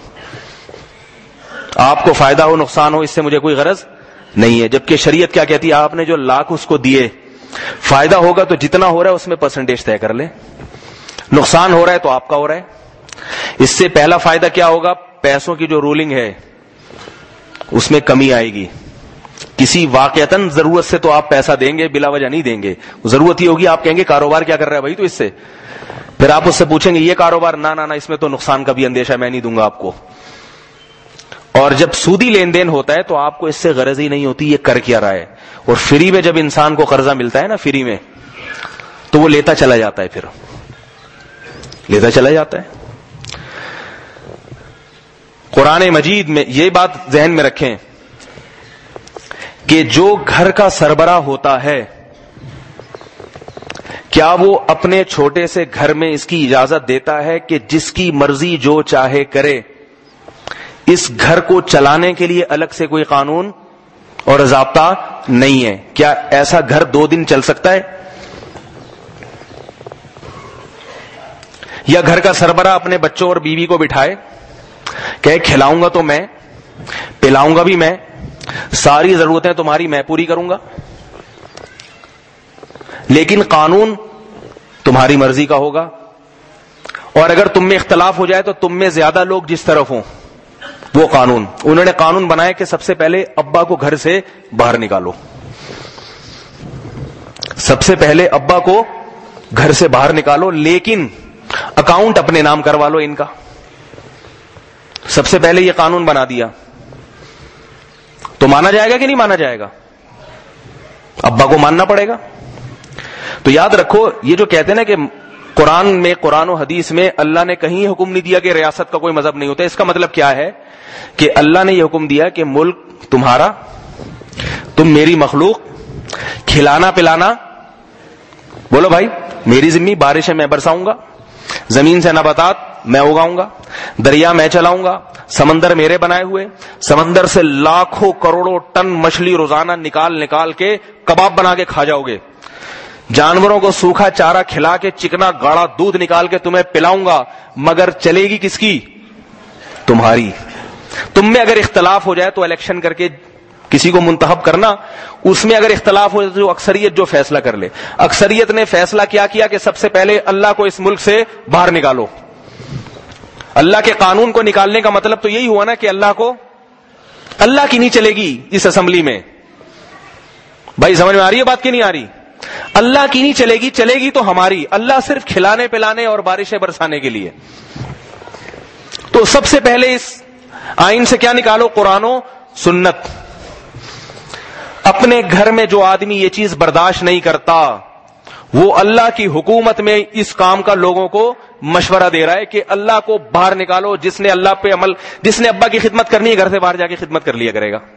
آپ کو فائدہ ہو نقصان ہو اس سے مجھے کوئی غرض نہیں ہے. جبکہ شریعت کیا کہتی ہے؟ آپ نے جو لاکھ اس کو دیے, فائدہ ہوگا تو جتنا ہو رہا ہے اس میں پرسنٹیج طے کر لیں, نقصان ہو رہا ہے تو آپ کا ہو رہا ہے. اس سے پہلا فائدہ کیا ہوگا؟ پیسوں کی جو رولنگ ہے اس میں کمی آئے گی. کسی واقعتاً ضرورت سے تو آپ پیسہ دیں گے, بلا وجہ نہیں دیں گے. ضرورت ہی ہوگی, آپ کہیں گے کاروبار کیا کر رہا ہے بھائی تو اس سے, پھر آپ اس سے پوچھیں گے یہ کاروبار, نہ اس میں تو نقصان کا بھی اندیشہ, میں نہیں دوں گا آپ کو. اور جب سودی لین دین ہوتا ہے تو آپ کو اس سے غرض ہی نہیں ہوتی یہ کر کیا رہا ہے. اور فری میں جب انسان کو قرضہ ملتا ہے نا فری میں, تو وہ لیتا چلا جاتا ہے, پھر لیتا چلا جاتا ہے. قرآن مجید میں یہ بات ذہن میں رکھیں کہ جو گھر کا سربراہ ہوتا ہے, کیا وہ اپنے چھوٹے سے گھر میں اس کی اجازت دیتا ہے کہ جس کی مرضی جو چاہے کرے؟ اس گھر کو چلانے کے لیے الگ سے کوئی قانون اور ضابطہ نہیں ہے. کیا ایسا گھر 2 دن چل سکتا ہے؟ یا گھر کا سربراہ اپنے بچوں اور بیوی کو بٹھائے کہ کھلاؤں گا تو میں، پلاؤں گا بھی میں، ساری ضرورتیں تمہاری میں پوری کروں گا، لیکن قانون تمہاری مرضی کا ہوگا، اور اگر تم میں اختلاف ہو جائے تو تم میں زیادہ لوگ جس طرف ہوں وہ قانون. انہوں نے قانون بنایا کہ سب سے پہلے ابا کو گھر سے باہر نکالو، سب سے پہلے ابا کو گھر سے باہر نکالو، لیکن اکاؤنٹ اپنے نام کروا لو ان کا. سب سے پہلے یہ قانون بنا دیا. تو مانا جائے گا کہ نہیں مانا جائے گا؟ ابا کو ماننا پڑے گا. تو یاد رکھو، یہ جو کہتے ہیں نا کہ قرآن و حدیث میں اللہ نے کہیں حکم نہیں دیا کہ ریاست کا کوئی مذہب نہیں ہوتا. اس کا مطلب کیا ہے کہ اللہ نے یہ حکم دیا کہ ملک تمہارا، تم میری مخلوق، کھلانا پلانا بولو بھائی میری ذمہ، بارشیں میں برساؤں گا، زمین سے نباتات میں اگاؤں گا، دریا میں چلاؤں گا، سمندر میرے بنائے ہوئے، سمندر سے لاکھوں کروڑوں ٹن مچھلی روزانہ نکال کے کباب بنا کے کھا جاؤ گے، جانوروں کو سوکھا چارہ کھلا کے چکنا گاڑا دودھ نکال کے تمہیں پلاؤں گا، مگر چلے گی کس کی؟ تمہاری. تم میں اگر اختلاف ہو جائے تو الیکشن کر کے کسی کو منتخب کرنا، اس میں اگر اختلاف ہو جائے تو اکثریت جو فیصلہ کر لے. اکثریت نے فیصلہ کیا کہ سب سے پہلے اللہ کو اس ملک سے باہر نکالو. اللہ کے قانون کو نکالنے کا مطلب تو یہی ہوا نا کہ اللہ کی نہیں چلے گی اس اسمبلی میں. بھائی سمجھ میں آ رہی ہے بات کی نہیں آ رہی؟ اللہ کی نہیں چلے گی تو ہماری. اللہ صرف کھلانے پلانے اور بارشیں برسانے کے لیے. تو سب سے پہلے اس آئین سے کیا نکالو؟ قرآن و سنت. اپنے گھر میں جو آدمی یہ چیز برداشت نہیں کرتا وہ اللہ کی حکومت میں اس کام کا لوگوں کو مشورہ دے رہا ہے کہ اللہ کو باہر نکالو. جس نے اللہ پہ جس نے ابا کی خدمت کرنی ہے گھر سے باہر جا کے خدمت کر لیا کرے گا.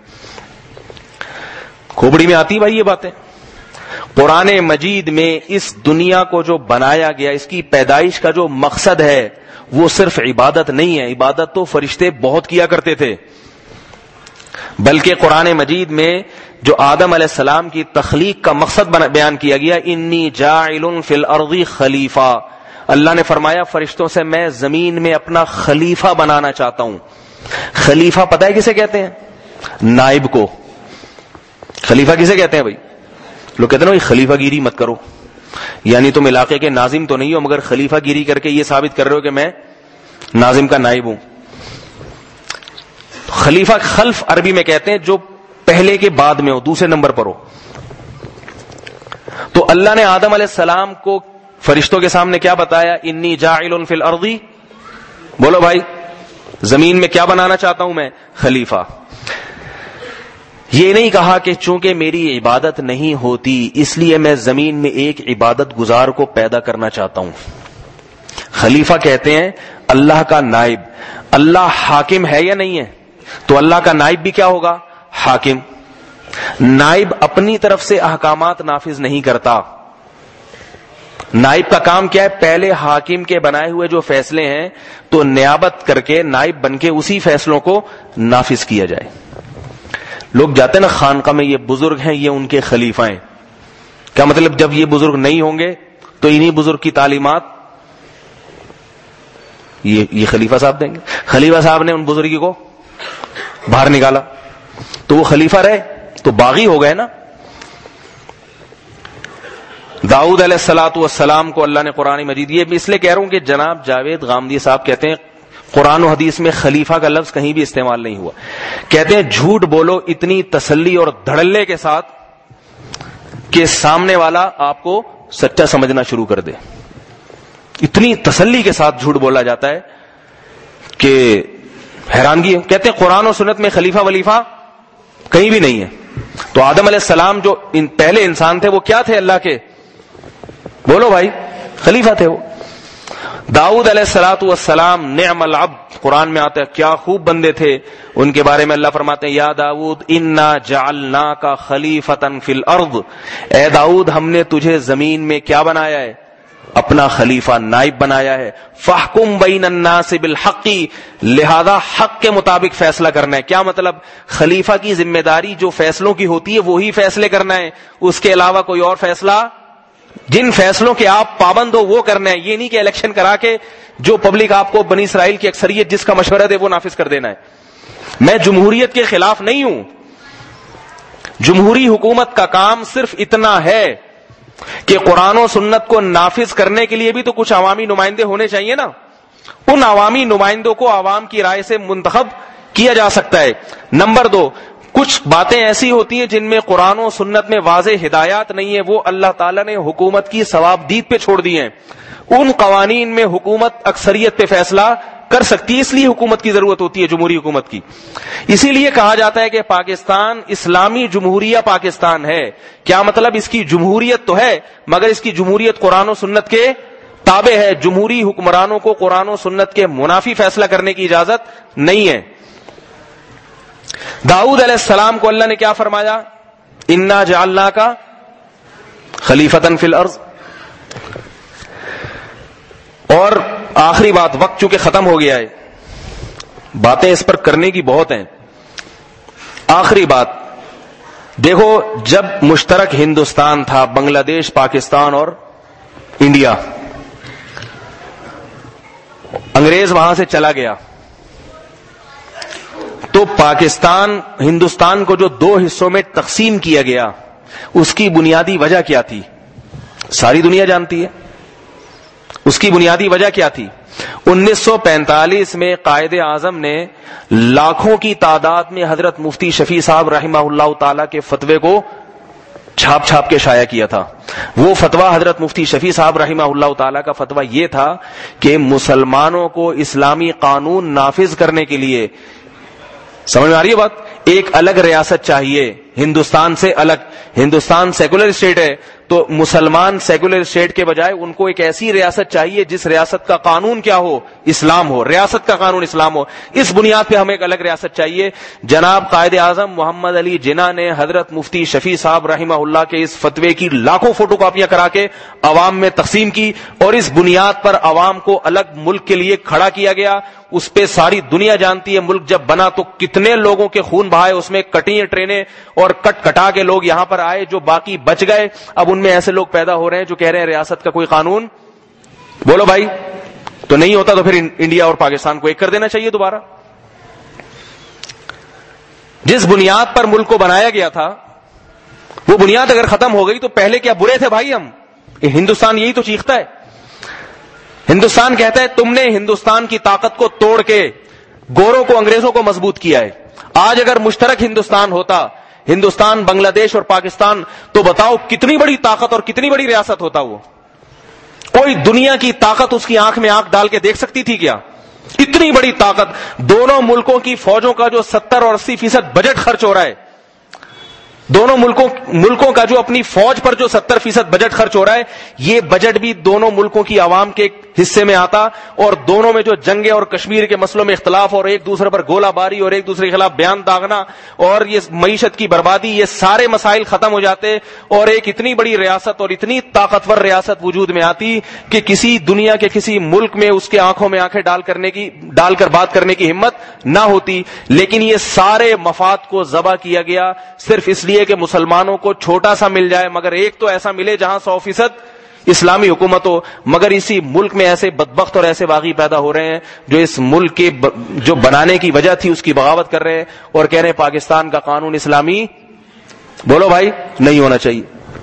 کھوپڑی میں آتی بھائی یہ باتیں. قرآن مجید میں اس دنیا کو جو بنایا گیا، اس کی پیدائش کا جو مقصد ہے وہ صرف عبادت نہیں ہے. عبادت تو فرشتے بہت کیا کرتے تھے، بلکہ قرآن مجید میں جو آدم علیہ السلام کی تخلیق کا مقصد بیان کیا گیا، انی جاعل فی الارض خلیفہ. اللہ نے فرمایا فرشتوں سے میں زمین میں اپنا خلیفہ بنانا چاہتا ہوں. خلیفہ پتہ ہے کسے کہتے ہیں؟ نائب کو. خلیفہ کسے کہتے ہیں بھائی؟ لوگ کہتے ہیں نا خلیفہ گیری مت کرو، یعنی تم علاقے کے ناظم تو نہیں ہو مگر خلیفہ گیری کر کے یہ ثابت کر رہے ہو کہ میں ناظم کا نائب ہوں. خلیفہ خلف عربی میں کہتے ہیں جو پہلے کے بعد میں ہو، دوسرے نمبر پر ہو. تو اللہ نے آدم علیہ السلام کو فرشتوں کے سامنے کیا بتایا؟ انی جاعل فی الارض، بولو بھائی زمین میں کیا بنانا چاہتا ہوں میں؟ خلیفہ. یہ نہیں کہا کہ چونکہ میری عبادت نہیں ہوتی اس لیے میں زمین میں ایک عبادت گزار کو پیدا کرنا چاہتا ہوں. خلیفہ کہتے ہیں اللہ کا نائب. اللہ حاکم ہے یا نہیں ہے؟ تو اللہ کا نائب بھی کیا ہوگا؟ حاکم. نائب اپنی طرف سے احکامات نافذ نہیں کرتا. نائب کا کام کیا ہے؟ پہلے حاکم کے بنائے ہوئے جو فیصلے ہیں تو نیابت کر کے نائب بن کے اسی فیصلوں کو نافذ کیا جائے. لوگ جاتے ہیں نا خانقاہ میں، یہ بزرگ ہیں یہ ان کے خلیفہ ہیں. کیا مطلب جب یہ بزرگ نہیں ہوں گے تو انہی بزرگ کی تعلیمات یہ خلیفہ صاحب دیں گے. خلیفہ صاحب نے ان بزرگی کو باہر نکالا تو وہ خلیفہ رہے تو باغی ہو گئے نا. داؤد علیہ الصلوۃ والسلام کو اللہ نے قرآن مجید، یہ اس لیے کہہ رہا ہوں کہ جناب جاوید غامدی صاحب کہتے ہیں قرآن و حدیث میں خلیفہ کا لفظ کہیں بھی استعمال نہیں ہوا. کہتے ہیں جھوٹ بولو اتنی تسلی اور دھڑلے کے ساتھ کہ سامنے والا آپ کو سچا سمجھنا شروع کر دے. اتنی تسلی کے ساتھ جھوٹ بولا جاتا ہے کہ حیرانگی. کہتے ہیں قرآن و سنت میں خلیفہ ولیفہ کہیں بھی نہیں ہے. تو آدم علیہ السلام جو پہلے انسان تھے وہ کیا تھے اللہ کے؟ بولو بھائی خلیفہ تھے وہ. داؤد علیہ الصلوۃ والسلام نعم العبد قرآن میں آتا ہے کیا خوب بندے تھے. ان کے بارے میں اللہ فرماتے ہیں یا داؤد انا جعلناک خلیفۃ فی الارض، اے داؤد ہم نے تجھے زمین میں کیا بنایا ہے؟ اپنا خلیفہ نائب بنایا ہے. فاحکم بین الناس بالحق, لہذا حق کے مطابق فیصلہ کرنا ہے. کیا مطلب؟ خلیفہ کی ذمہ داری جو فیصلوں کی ہوتی ہے وہی فیصلے کرنا ہے, اس کے علاوہ کوئی اور فیصلہ, جن فیصلوں کے آپ پابند ہو وہ کرنا ہے. یہ نہیں کہ الیکشن کرا کے جو پبلک آپ کو بنی اسرائیل کی اکثریت جس کا مشورہ دے وہ نافذ کر دینا ہے. میں جمہوریت کے خلاف نہیں ہوں. جمہوری حکومت کا کام صرف اتنا ہے کہ قرآن و سنت کو نافذ کرنے کے لیے بھی تو کچھ عوامی نمائندے ہونے چاہیے نا. ان عوامی نمائندوں کو عوام کی رائے سے منتخب کیا جا سکتا ہے. نمبر 2, کچھ باتیں ایسی ہوتی ہیں جن میں قرآن و سنت میں واضح ہدایات نہیں ہے, وہ اللہ تعالیٰ نے حکومت کی ثوابدید پہ چھوڑ دی ہیں. ان قوانین میں حکومت اکثریت پہ فیصلہ کر سکتی ہے, اس لیے حکومت کی ضرورت ہوتی ہے, جمہوری حکومت کی. اسی لیے کہا جاتا ہے کہ پاکستان اسلامی جمہوریہ پاکستان ہے. کیا مطلب؟ اس کی جمہوریت تو ہے مگر اس کی جمہوریت قرآن و سنت کے تابع ہے. جمہوری حکمرانوں کو قرآن و سنت کے منافی فیصلہ کرنے کی اجازت نہیں ہے. داؤد علیہ السلام کو اللہ نے کیا فرمایا؟ انا جعلناک خلیفۃ فی الارض. اور آخری بات, وقت چونکہ ختم ہو گیا ہے, باتیں اس پر کرنے کی بہت ہیں. آخری بات دیکھو, جب مشترک ہندوستان تھا, بنگلہ دیش, پاکستان اور انڈیا, انگریز وہاں سے چلا گیا تو پاکستان ہندوستان کو جو 2 حصوں میں تقسیم کیا گیا اس کی بنیادی وجہ کیا تھی؟ ساری دنیا جانتی ہے. اس کی بنیادی وجہ کیا تھی؟ 1945 میں قائد اعظم نے لاکھوں کی تعداد میں حضرت مفتی شفیع صاحب رحمہ اللہ تعالی کے فتوے کو چھاپ چھاپ کے شائع کیا تھا. وہ فتویٰ حضرت مفتی شفیع صاحب رحمہ اللہ تعالی کا فتویٰ یہ تھا کہ مسلمانوں کو اسلامی قانون نافذ کرنے کے لیے, سمجھ میں آ رہی ہے بات, ایک الگ ریاست چاہیے ہندوستان سے الگ. ہندوستان سیکولر اسٹیٹ ہے تو مسلمان سیکولر اسٹیٹ کے بجائے ان کو ایک ایسی ریاست چاہیے جس ریاست کا قانون کیا ہو؟ اسلام ہو. ریاست کا قانون اسلام ہو. اس بنیاد پہ ہمیں ایک الگ ریاست چاہیے. جناب قائد اعظم محمد علی جناح نے حضرت مفتی شفیع صاحب رحمہ اللہ کے اس فتوے کی لاکھوں فوٹو کاپیاں کرا کے عوام میں تقسیم کی, اور اس بنیاد پر عوام کو الگ ملک کے لیے کھڑا کیا گیا. اس پہ ساری دنیا جانتی ہے. ملک جب بنا تو کتنے لوگوں کے خون بہائے, اس میں کٹی ٹرینیں اور کٹ کٹا کے لوگ یہاں پر آئے, جو باقی بچ گئے. اب ان میں ایسے لوگ پیدا ہو رہے ہیں جو کہہ رہے ہیں ریاست کا کوئی قانون, بولو بھائی, تو نہیں ہوتا تو پھر انڈیا اور پاکستان کو ایک کر دینا چاہیے دوبارہ. جس بنیاد پر ملک کو بنایا گیا تھا وہ بنیاد اگر ختم ہو گئی تو پہلے کیا برے تھے بھائی ہم. ہندوستان یہی تو چیختا ہے. ہندوستان کہتا ہے تم نے ہندوستان کی طاقت کو توڑ کے گوروں کو, انگریزوں کو مضبوط کیا ہے. آج اگر مشترک ہندوستان ہوتا, ہندوستان, بنگلہ دیش اور پاکستان, تو بتاؤ کتنی بڑی طاقت اور کتنی بڑی ریاست ہوتا وہ. کوئی دنیا کی طاقت اس کی آنکھ میں آنکھ ڈال کے دیکھ سکتی تھی کیا؟ اتنی بڑی طاقت. دونوں ملکوں کی فوجوں کا جو 70 اور 80% بجٹ خرچ ہو رہا ہے, دونوں ملکوں کا جو اپنی فوج پر جو 70% بجٹ خرچ ہو رہا ہے, یہ بجٹ بھی دونوں ملکوں کی عوام کے حصے میں آتا. اور دونوں میں جو جنگیں اور کشمیر کے مسئلوں میں اختلاف اور ایک دوسرے پر گولہ باری اور ایک دوسرے کے خلاف بیان داغنا اور یہ معیشت کی بربادی, یہ سارے مسائل ختم ہو جاتے اور ایک اتنی بڑی ریاست اور اتنی طاقتور ریاست وجود میں آتی کہ کسی دنیا کے کسی ملک میں اس کے آنکھوں میں آنکھیں ڈال کر بات کرنے کی ہمت نہ ہوتی. لیکن یہ سارے مفاد کو ذبح کیا گیا صرف اس لیے کہ مسلمانوں کو چھوٹا سا مل جائے, مگر ایک تو ایسا ملے جہاں 100% اسلامی حکومت ہو. مگر اسی ملک میں ایسے بدبخت اور ایسے باغی پیدا ہو رہے ہیں جو اس ملک کے جو بنانے کی وجہ تھی اس کی بغاوت کر رہے ہیں اور کہہ رہے ہیں پاکستان کا قانون اسلامی. بولو بھائی, نہیں ہونا چاہیے.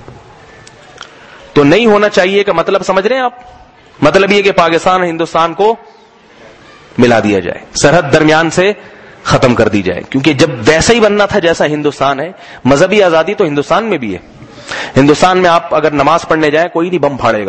تو نہیں ہونا چاہیے کا مطلب سمجھ رہے ہیں آپ؟ مطلب یہ کہ پاکستان اور ہندوستان کو ملا دیا جائے, سرحد درمیان سے ختم کر دی جائے. کیونکہ جب ویسا ہی بننا تھا جیسا ہندوستان ہے, مذہبی آزادی تو ہندوستان میں بھی ہے. ہندوستان میں آپ اگر نماز پڑھنے جائیں کوئی نہیں بم پھاڑے گا.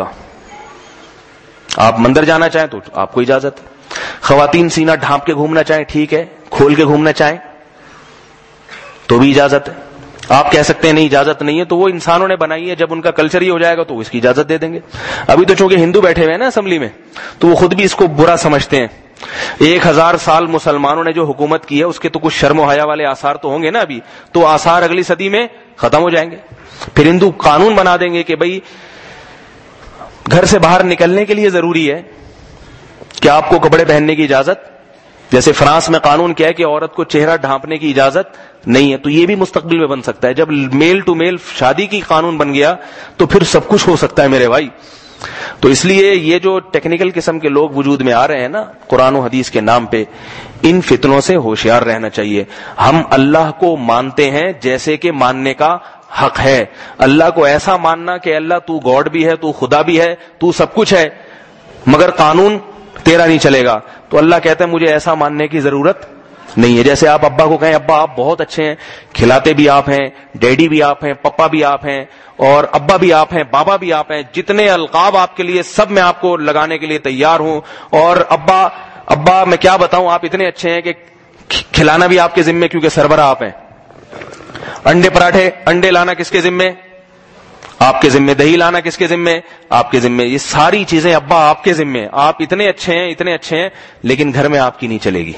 آپ مندر جانا چاہیں تو آپ کو اجازت ہے. خواتین سینہ ڈھانپ کے گھومنا چاہیں ٹھیک ہے, کھول کے گھومنا چاہیں تو بھی اجازت ہے. آپ کہہ سکتے ہیں نہیں اجازت نہیں ہے, تو وہ انسانوں نے بنائی ہے, جب ان کا کلچر ہی ہو جائے گا تو اس کی اجازت دے دیں گے. ابھی تو چونکہ ہندو بیٹھے ہوئے ہیں نا اسمبلی میں, تو وہ خود بھی اس کو برا سمجھتے ہیں. 1000 سال مسلمانوں نے جو حکومت کی ہے اس کے تو کچھ شرم و حیا والے آثار تو ہوں گے نا. ابھی تو آثار اگلی صدی میں ختم ہو جائیں گے. پھر ہندو قانون بنا دیں گے کہ بھئی گھر سے باہر نکلنے کے لیے ضروری ہے کہ آپ کو کپڑے پہننے کی اجازت، جیسے فرانس میں قانون کیا ہے کہ عورت کو چہرہ ڈھانپنے کی اجازت نہیں ہے، تو یہ بھی مستقبل میں بن سکتا ہے. جب میل ٹو میل شادی کی قانون بن گیا تو پھر سب کچھ ہو سکتا ہے میرے بھائی. تو اس لیے یہ جو ٹیکنیکل قسم کے لوگ وجود میں آ رہے ہیں نا قرآن و حدیث کے نام پہ، ان فتنوں سے ہوشیار رہنا چاہیے. ہم اللہ کو مانتے ہیں جیسے کہ ماننے کا حق ہے. اللہ کو ایسا ماننا کہ اللہ تو گاڈ بھی ہے، تو خدا بھی ہے، تو سب کچھ ہے، مگر قانون تیرا نہیں چلے گا. تو اللہ کہتا ہے مجھے ایسا ماننے کی ضرورت نہیں ہے. جیسے آپ ابا کو کہیں ابا آپ بہت اچھے ہیں، کھلاتے بھی آپ ہیں، ڈیڈی بھی آپ ہیں، پپا بھی آپ ہیں، اور ابا بھی آپ ہیں، بابا بھی آپ ہیں، جتنے القاب آپ کے لیے سب میں آپ کو لگانے کے لیے تیار ہوں. اور ابا میں کیا بتاؤں آپ اتنے اچھے ہیں کہ کھلانا بھی آپ کے ذمے کیونکہ سربراہ آپ ہیں. انڈے پراٹھے، انڈے لانا کس کے ذمے؟ آپ کے ذمے. دہی لانا کس کے ذمے؟ آپ کے ذمے. یہ ساری چیزیں ابا آپ کے ذمے. آپ اتنے اچھے ہیں، اتنے اچھے ہیں، لیکن گھر میں آپ کی نہیں چلے گی.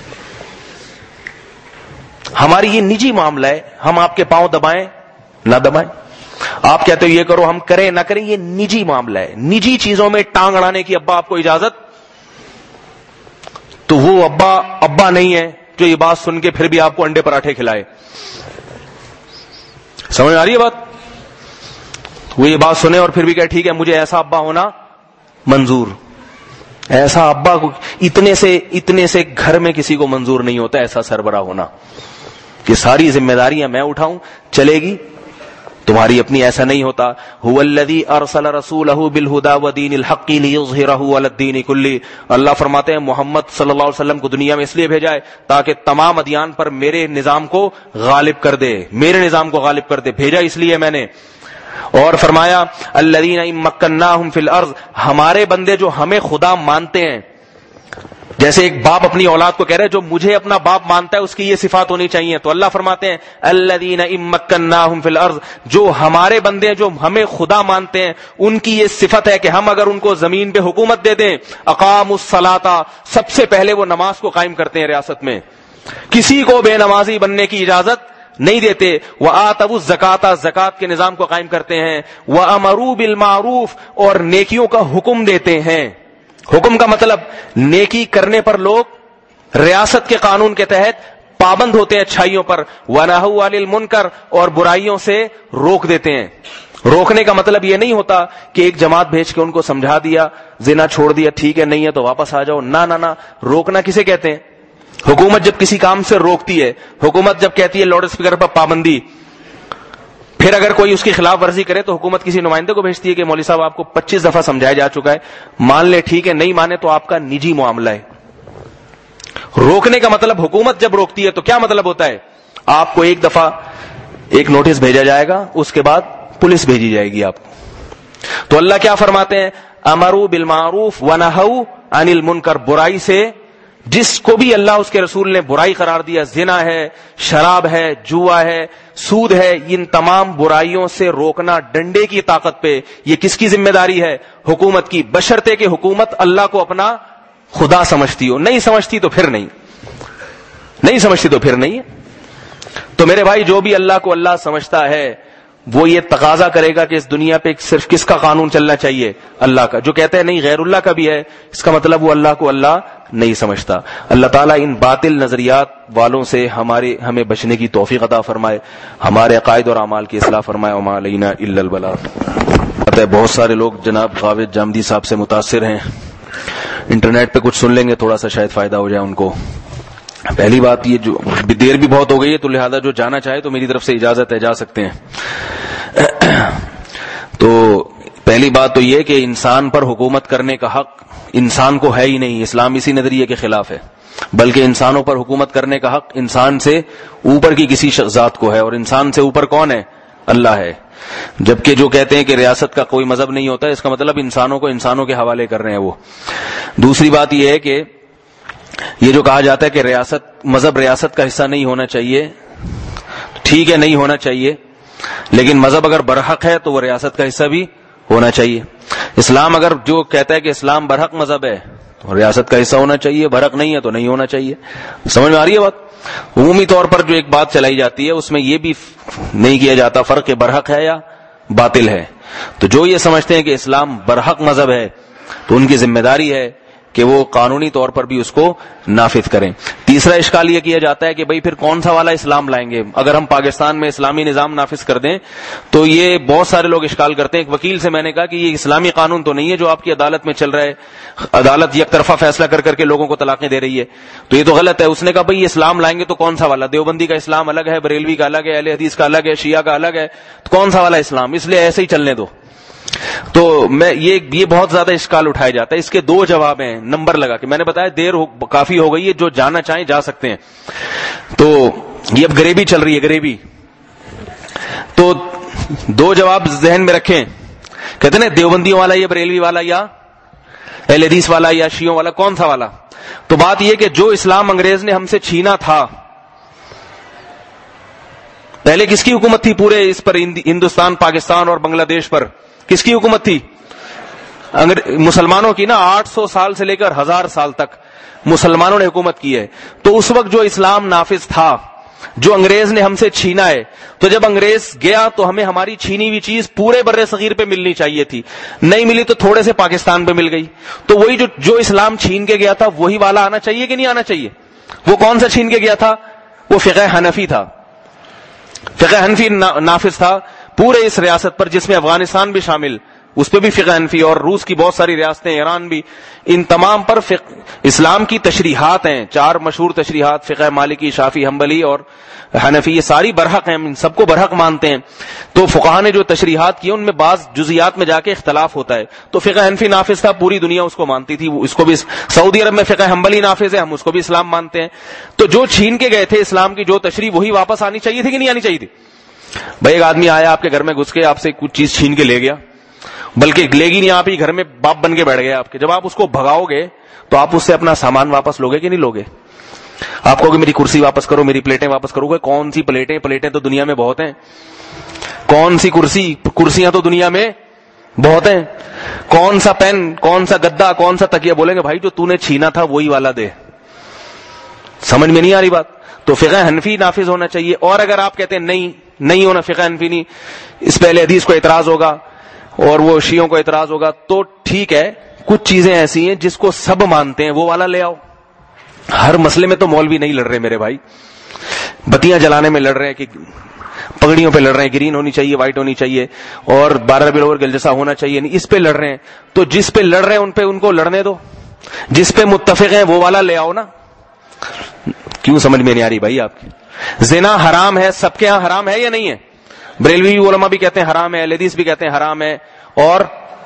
ہماری یہ نجی معاملہ ہے. ہم آپ کے پاؤں دبائیں نہ دبائیں، آپ کہتے ہو یہ کرو ہم کریں نہ کریں، یہ نجی معاملہ ہے. نجی چیزوں میں ٹانگ اڑانے کی ابا آپ کو اجازت، تو وہ ابا نہیں ہے جو یہ بات سن کے پھر بھی آپ کو انڈے پراٹھے کھلائے. سمجھ آ رہی ہے بات؟ وہ یہ بات سنے اور پھر بھی کہے ٹھیک ہے مجھے ایسا ابا ہونا منظور. ایسا ابا اتنے سے گھر میں کسی کو منظور نہیں ہوتا ایسا سربراہ ہونا کہ ساری ذمہ داریاں میں اٹھاؤں، چلے گی تمہاری اپنی. ایسا نہیں ہوتا. هو الذی ارسل رسولہ بالہدی ودین الحق لیظہرہ علی الدین کلہ. اللہ فرماتے ہیں محمد صلی اللہ علیہ وسلم کو دنیا میں اس لیے بھیجا ہے تاکہ تمام ادیان پر میرے نظام کو غالب کر دے، میرے نظام کو غالب کر دے. بھیجا اس لیے میں نے. اور فرمایا الذین ان مکناہم فی الارض، ہمارے بندے جو ہمیں خدا مانتے ہیں. جیسے ایک باپ اپنی اولاد کو کہہ رہے جو مجھے اپنا باپ مانتا ہے اس کی یہ صفات ہونی چاہیے. تو اللہ فرماتے ہیں الذین ان مکناہم فی الارض، جو ہمارے بندے جو ہمیں خدا مانتے ہیں ان کی یہ صفت ہے کہ ہم اگر ان کو زمین پہ حکومت دے دیں، اقاموا الصلاۃ، سب سے پہلے وہ نماز کو قائم کرتے ہیں ریاست میں، کسی کو بے نمازی بننے کی اجازت نہیں دیتے. وآتوا الزکاۃ، زکات کے نظام کو قائم کرتے ہیں. وامروا بالمعروف، اور نیکیوں کا حکم دیتے ہیں. حکم کا مطلب نیکی کرنے پر لوگ ریاست کے قانون کے تحت پابند ہوتے ہیں اچھائیوں پر. ونہوا عن المنکر، اور برائیوں سے روک دیتے ہیں. روکنے کا مطلب یہ نہیں ہوتا کہ ایک جماعت بھیج کے ان کو سمجھا دیا، زنا چھوڑ دیا، ٹھیک ہے نہیں ہے تو واپس آ جاؤ. نہ. روکنا کسے کہتے ہیں؟ حکومت جب کسی کام سے روکتی ہے، حکومت جب کہتی ہے لاؤڈ اسپیکر پر پابندی، پھر اگر کوئی اس کی خلاف ورزی کرے تو حکومت کسی نمائندے کو بھیجتی ہے کہ مولوی صاحب آپ کو 25 دفعہ سمجھایا جا چکا ہے، مان لے ٹھیک ہے، نہیں مانے تو آپ کا نجی معاملہ ہے. روکنے کا مطلب حکومت جب روکتی ہے تو کیا مطلب ہوتا ہے؟ آپ کو ایک دفعہ ایک نوٹس بھیجا جائے گا، اس کے بعد پولیس بھیجی جائے گی آپ کو. تو اللہ کیا فرماتے ہیں؟ امروا بالمعروف ونہوا عن المنکر، برائی سے جس کو بھی اللہ اس کے رسول نے برائی قرار دیا، زنا ہے، شراب ہے، جوا ہے، سود ہے، ان تمام برائیوں سے روکنا ڈنڈے کی طاقت پہ. یہ کس کی ذمہ داری ہے؟ حکومت کی، بشرطے کہ حکومت اللہ کو اپنا خدا سمجھتی ہو. نہیں سمجھتی تو پھر نہیں. تو میرے بھائی جو بھی اللہ کو اللہ سمجھتا ہے وہ یہ تقاضا کرے گا کہ اس دنیا پہ صرف کس کا قانون چلنا چاہیے؟ اللہ کا. جو کہتے ہیں نہیں غیر اللہ کا بھی ہے، اس کا مطلب وہ اللہ کو اللہ نہیں سمجھتا. اللہ تعالیٰ ان باطل نظریات والوں سے ہمیں بچنے کی توفیق عطا فرمائے، ہمارے عقائد اور اعمال کی اصلاح فرمائے. وما علینا الا البلاغ. بہت سارے لوگ جناب غاوید جامدی صاحب سے متاثر ہیں، انٹرنیٹ پہ کچھ سن لیں گے تھوڑا سا شاید فائدہ ہو جائے ان کو. پہلی بات یہ جو دیر بھی بہت ہو گئی ہے تو لہذا جو جانا چاہے تو میری طرف سے اجازت ہے، جا سکتے ہیں. تو پہلی بات تو یہ کہ انسان پر حکومت کرنے کا حق انسان کو ہے ہی نہیں. اسلام اسی نظریے کے خلاف ہے، بلکہ انسانوں پر حکومت کرنے کا حق انسان سے اوپر کی کسی ذات کو ہے. اور انسان سے اوپر کون ہے؟ اللہ ہے. جبکہ جو کہتے ہیں کہ ریاست کا کوئی مذہب نہیں ہوتا، اس کا مطلب انسانوں کو انسانوں کے حوالے کر رہے ہیں وہ. دوسری بات یہ ہے کہ یہ جو کہا جاتا ہے کہ مذہب ریاست کا حصہ نہیں ہونا چاہیے، ٹھیک ہے نہیں ہونا چاہیے، لیکن مذہب اگر برحق ہے تو وہ ریاست کا حصہ بھی ہونا چاہیے. اسلام اگر جو کہتا ہے کہ اسلام برحق مذہب ہے تو ریاست کا حصہ ہونا چاہیے، برحق نہیں ہے تو نہیں ہونا چاہیے. سمجھ میں آ رہی ہے بات؟ عمومی طور پر جو ایک بات چلائی جاتی ہے اس میں یہ بھی نہیں کیا جاتا فرق کہ برحق ہے یا باطل ہے. تو جو یہ سمجھتے ہیں کہ اسلام برحق مذہب ہے تو ان کی ذمہ داری ہے کہ وہ قانونی طور پر بھی اس کو نافذ کریں. تیسرا اشکال یہ کیا جاتا ہے کہ بھئی پھر کون سا والا اسلام لائیں گے؟ اگر ہم پاکستان میں اسلامی نظام نافذ کر دیں تو یہ بہت سارے لوگ اشکال کرتے ہیں. ایک وکیل سے میں نے کہا کہ یہ اسلامی قانون تو نہیں ہے جو آپ کی عدالت میں چل رہا ہے, عدالت یک طرفہ فیصلہ کر کر کے لوگوں کو طلاقیں دے رہی ہے, تو یہ تو غلط ہے. اس نے کہا بھئی یہ اسلام لائیں گے تو کون سا والا؟ دیوبندی کا اسلام الگ ہے, بریلوی کا الگ ہے, اہل حدیث کا الگ ہے, شیعہ کا الگ ہے, تو کون سا والا اسلام؟ اس لیے ایسے ہی چلنے دو. تو میں یہ بہت زیادہ اشکال اٹھایا جاتا ہے. اس کے دو جواب ہیں نمبر لگا کے. میں نے بتایا دیر کافی ہو گئی ہے, جو جانا چاہیں جا سکتے ہیں. تو یہ اب غریبی چل رہی ہے, غریبی. تو دو جواب ذہن میں رکھیں. کہتے ہیں دیوبندیوں والا یا بریلوی والا یا اہل حدیث والا یا شیعوں والا, کون سا والا؟ تو بات یہ کہ جو اسلام انگریز نے ہم سے چھینا تھا, پہلے کس کی حکومت تھی پورے اس پر, ہندوستان, پاکستان اور بنگلہ دیش پر کس کی حکومت تھی؟ مسلمانوں کی نا. 800 سال سے لے کر 1000 سال تک مسلمانوں نے حکومت کی ہے. تو اس وقت جو اسلام نافذ تھا, جو انگریز نے ہم سے چھینا ہے, تو جب انگریز گیا تو ہمیں ہماری چھینی ہوئی چیز پورے بر صغیر پہ ملنی چاہیے تھی. نہیں ملی تو تھوڑے سے پاکستان پہ مل گئی. تو وہی جو اسلام چھین کے گیا تھا وہی والا آنا چاہیے کہ نہیں آنا چاہیے؟ وہ کون سا چھین کے گیا تھا؟ وہ فقہ حنفی تھا. فقہ حنفی نافذ تھا پورے اس ریاست پر, جس میں افغانستان بھی شامل, اس پہ بھی فقہ حنفی, اور روس کی بہت ساری ریاستیں, ایران بھی, ان تمام پر اسلام کی تشریحات ہیں. 4 مشہور تشریحات, فقہ مالکی, شافعی, حنبلی اور حنفی, یہ ساری برحق ہیں, ان سب کو برحق مانتے ہیں. تو فقہا نے جو تشریحات کی ان میں بعض جزیات میں جا کے اختلاف ہوتا ہے. تو فقہ حنفی نافذ تھا, پوری دنیا اس کو مانتی تھی. اس کو بھی سعودی عرب میں فقہ حنبلی نافذ ہے, ہم اس کو بھی اسلام مانتے ہیں. تو جو چھین کے گئے تھے اسلام کی جو تشریح, وہی واپس آنی چاہیے تھی کہ نہیں آنی چاہیے تھی؟ بھائی ایک آدمی آیا آپ کے گھر میں گھس کے آپ سے کچھ چیز چھین کے لے گیا, بلکہ لے گی نہیں, آپ ہی گھر میں باپ بن کے بیٹھ گئے آپ کے. جب آپ اس کو بھگاؤ گے تو آپ اس سے اپنا سامان واپس لوگے کہ نہیں لوگے؟ آپ کہو گے میری کرسی واپس کرو, میری پلیٹیں واپس کرو گے. کون سی پلیٹیں تو دنیا میں بہت ہیں. کون سی کرسیاں تو دنیا میں بہت ہیں. کون سا پین, کون سا گدا, کون سا تکیہ؟ بولیں گے بھائی جو تو نے چھینا تھا وہی والا دے. سمجھ میں نہیں آ رہی بات؟ تو فقہ حنفی نافذ ہونا چاہیے. اور اگر آپ کہتے ہیں نہیں ہونا, فقہ حنفی نہیں, اس پہ اہل حدیث کو اعتراض ہوگا اور وہ شیعوں کو اعتراض ہوگا, تو ٹھیک ہے, کچھ چیزیں ایسی ہیں جس کو سب مانتے ہیں, وہ والا لے آؤ. ہر مسئلے میں تو مولوی نہیں لڑ رہے میرے بھائی. بتیاں جلانے میں لڑ رہے ہیں کہ پگڑیوں پہ لڑ رہے ہیں, گرین ہونی چاہیے, وائٹ ہونی چاہیے, اور 12 ربیع الاول جلسہ ہونا چاہیے, نہیں, اس پہ لڑ رہے ہیں. تو جس پہ لڑ رہے ہیں ان کو لڑنے دو, جس پہ متفق ہیں وہ والا لے آؤ نا. کیوں سمجھ میں نہیں آ رہی بھائی آپ کی؟ زنا حرام ہے, سب کے ہاں حرام ہے یا نہیں ہے؟ بریلوی علماء بھی کہتے ہیں حرام ہے, اہل حدیث بھی کہتے ہیں حرام ہے, اور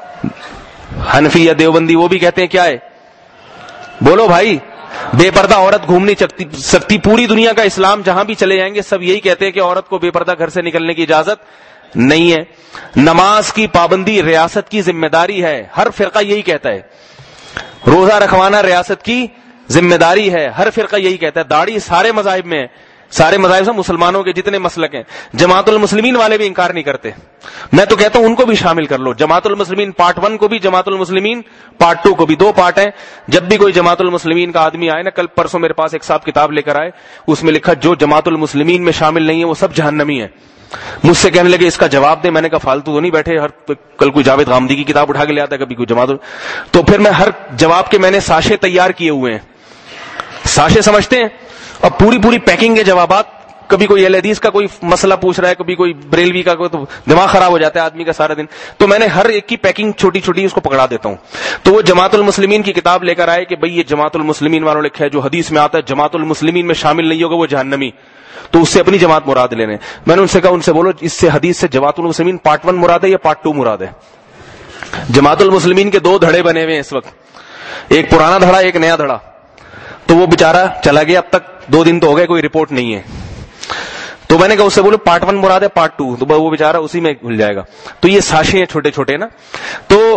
حنفی یا دیوبندی وہ بھی کہتے ہیں کیا ہے؟ بولو بھائی. بے پردہ عورت گھوم نہیں سکتی. پوری دنیا کا اسلام جہاں بھی چلے جائیں گے سب یہی کہتے ہیں کہ عورت کو بے پردہ گھر سے نکلنے کی اجازت نہیں ہے. نماز کی پابندی ریاست کی ذمہ داری ہے, ہر فرقہ یہی کہتا ہے. روزہ رکھوانا ریاست کی ذمہ داری ہے, ہر فرقہ یہی کہتا ہے. داڑھی سارے مذاہب میں ہے, سارے مذاہب سے مسلمانوں کے جتنے مسلک ہیں. جماعت المسلمین والے بھی انکار نہیں کرتے. میں تو کہتا ہوں ان کو بھی شامل کر لو. جماعت المسلمین پارٹ 1 کو بھی, جماعت المسلمین پارٹ 2 کو بھی, 2 پارٹ ہیں. جب بھی کوئی جماعت المسلمین کا آدمی آئے نا, کل پرسوں میرے پاس ایک صاحب کتاب لے کر آئے, اس میں لکھا جو جماعت المسلمین میں شامل نہیں ہے وہ سب جہنمی ہیں. مجھ سے کہنے لگے اس کا جواب دے. میں نے کہا فالتو تو نہیں بیٹھے, ہر کل کوئی جاوید غامدی کی کتاب اٹھا کے لے آتا ہے, کبھی کوئی جماعت. تو پھر میں ہر جواب کے میں نے ساشے تیار کیے ہوئے ہیں. ساشے سمجھتے ہیں, اور پوری پیکنگ کے جوابات. کبھی کوئی اہل حدیث کا کوئی مسئلہ پوچھ رہا ہے, کبھی کوئی بریلوی کا, کوئی, تو دماغ خراب ہو جاتا ہے آدمی کا سارا دن. تو میں نے ہر ایک کی پیکنگ چھوٹی اس کو پکڑا دیتا ہوں. تو وہ جماعت المسلمین کی کتاب لے کر آئے کہ بھئی یہ جماعت المسلمین والوں نے لکھا ہے, جو حدیث میں آتا ہے جماعت المسلمین میں شامل نہیں ہوگا وہ جہنمی, تو اس سے اپنی جماعت مراد لینے. میں نے ان سے کہا, ان سے بولو اس سے حدیث سے جماعت المسلمین پارٹ 1 مراد ہے یا پارٹ 2 مراد ہے؟ جماعت المسلمین کے 2 دھڑے بنے ہوئے ہیں اس وقت, ایک پرانا دھڑا ایک نیا دھڑا. تو وہ بیچارہ چلا گیا, اب تک 2 دن تو ہو گئے, کوئی رپورٹ نہیں ہے. تو میں نے کہا اس سے بولو پارٹ 1 مراد ہے پارٹ 2, تو وہ بیچارہ اسی میں بھول جائے گا. تو یہ ساشے ہیں چھوٹے نا. تو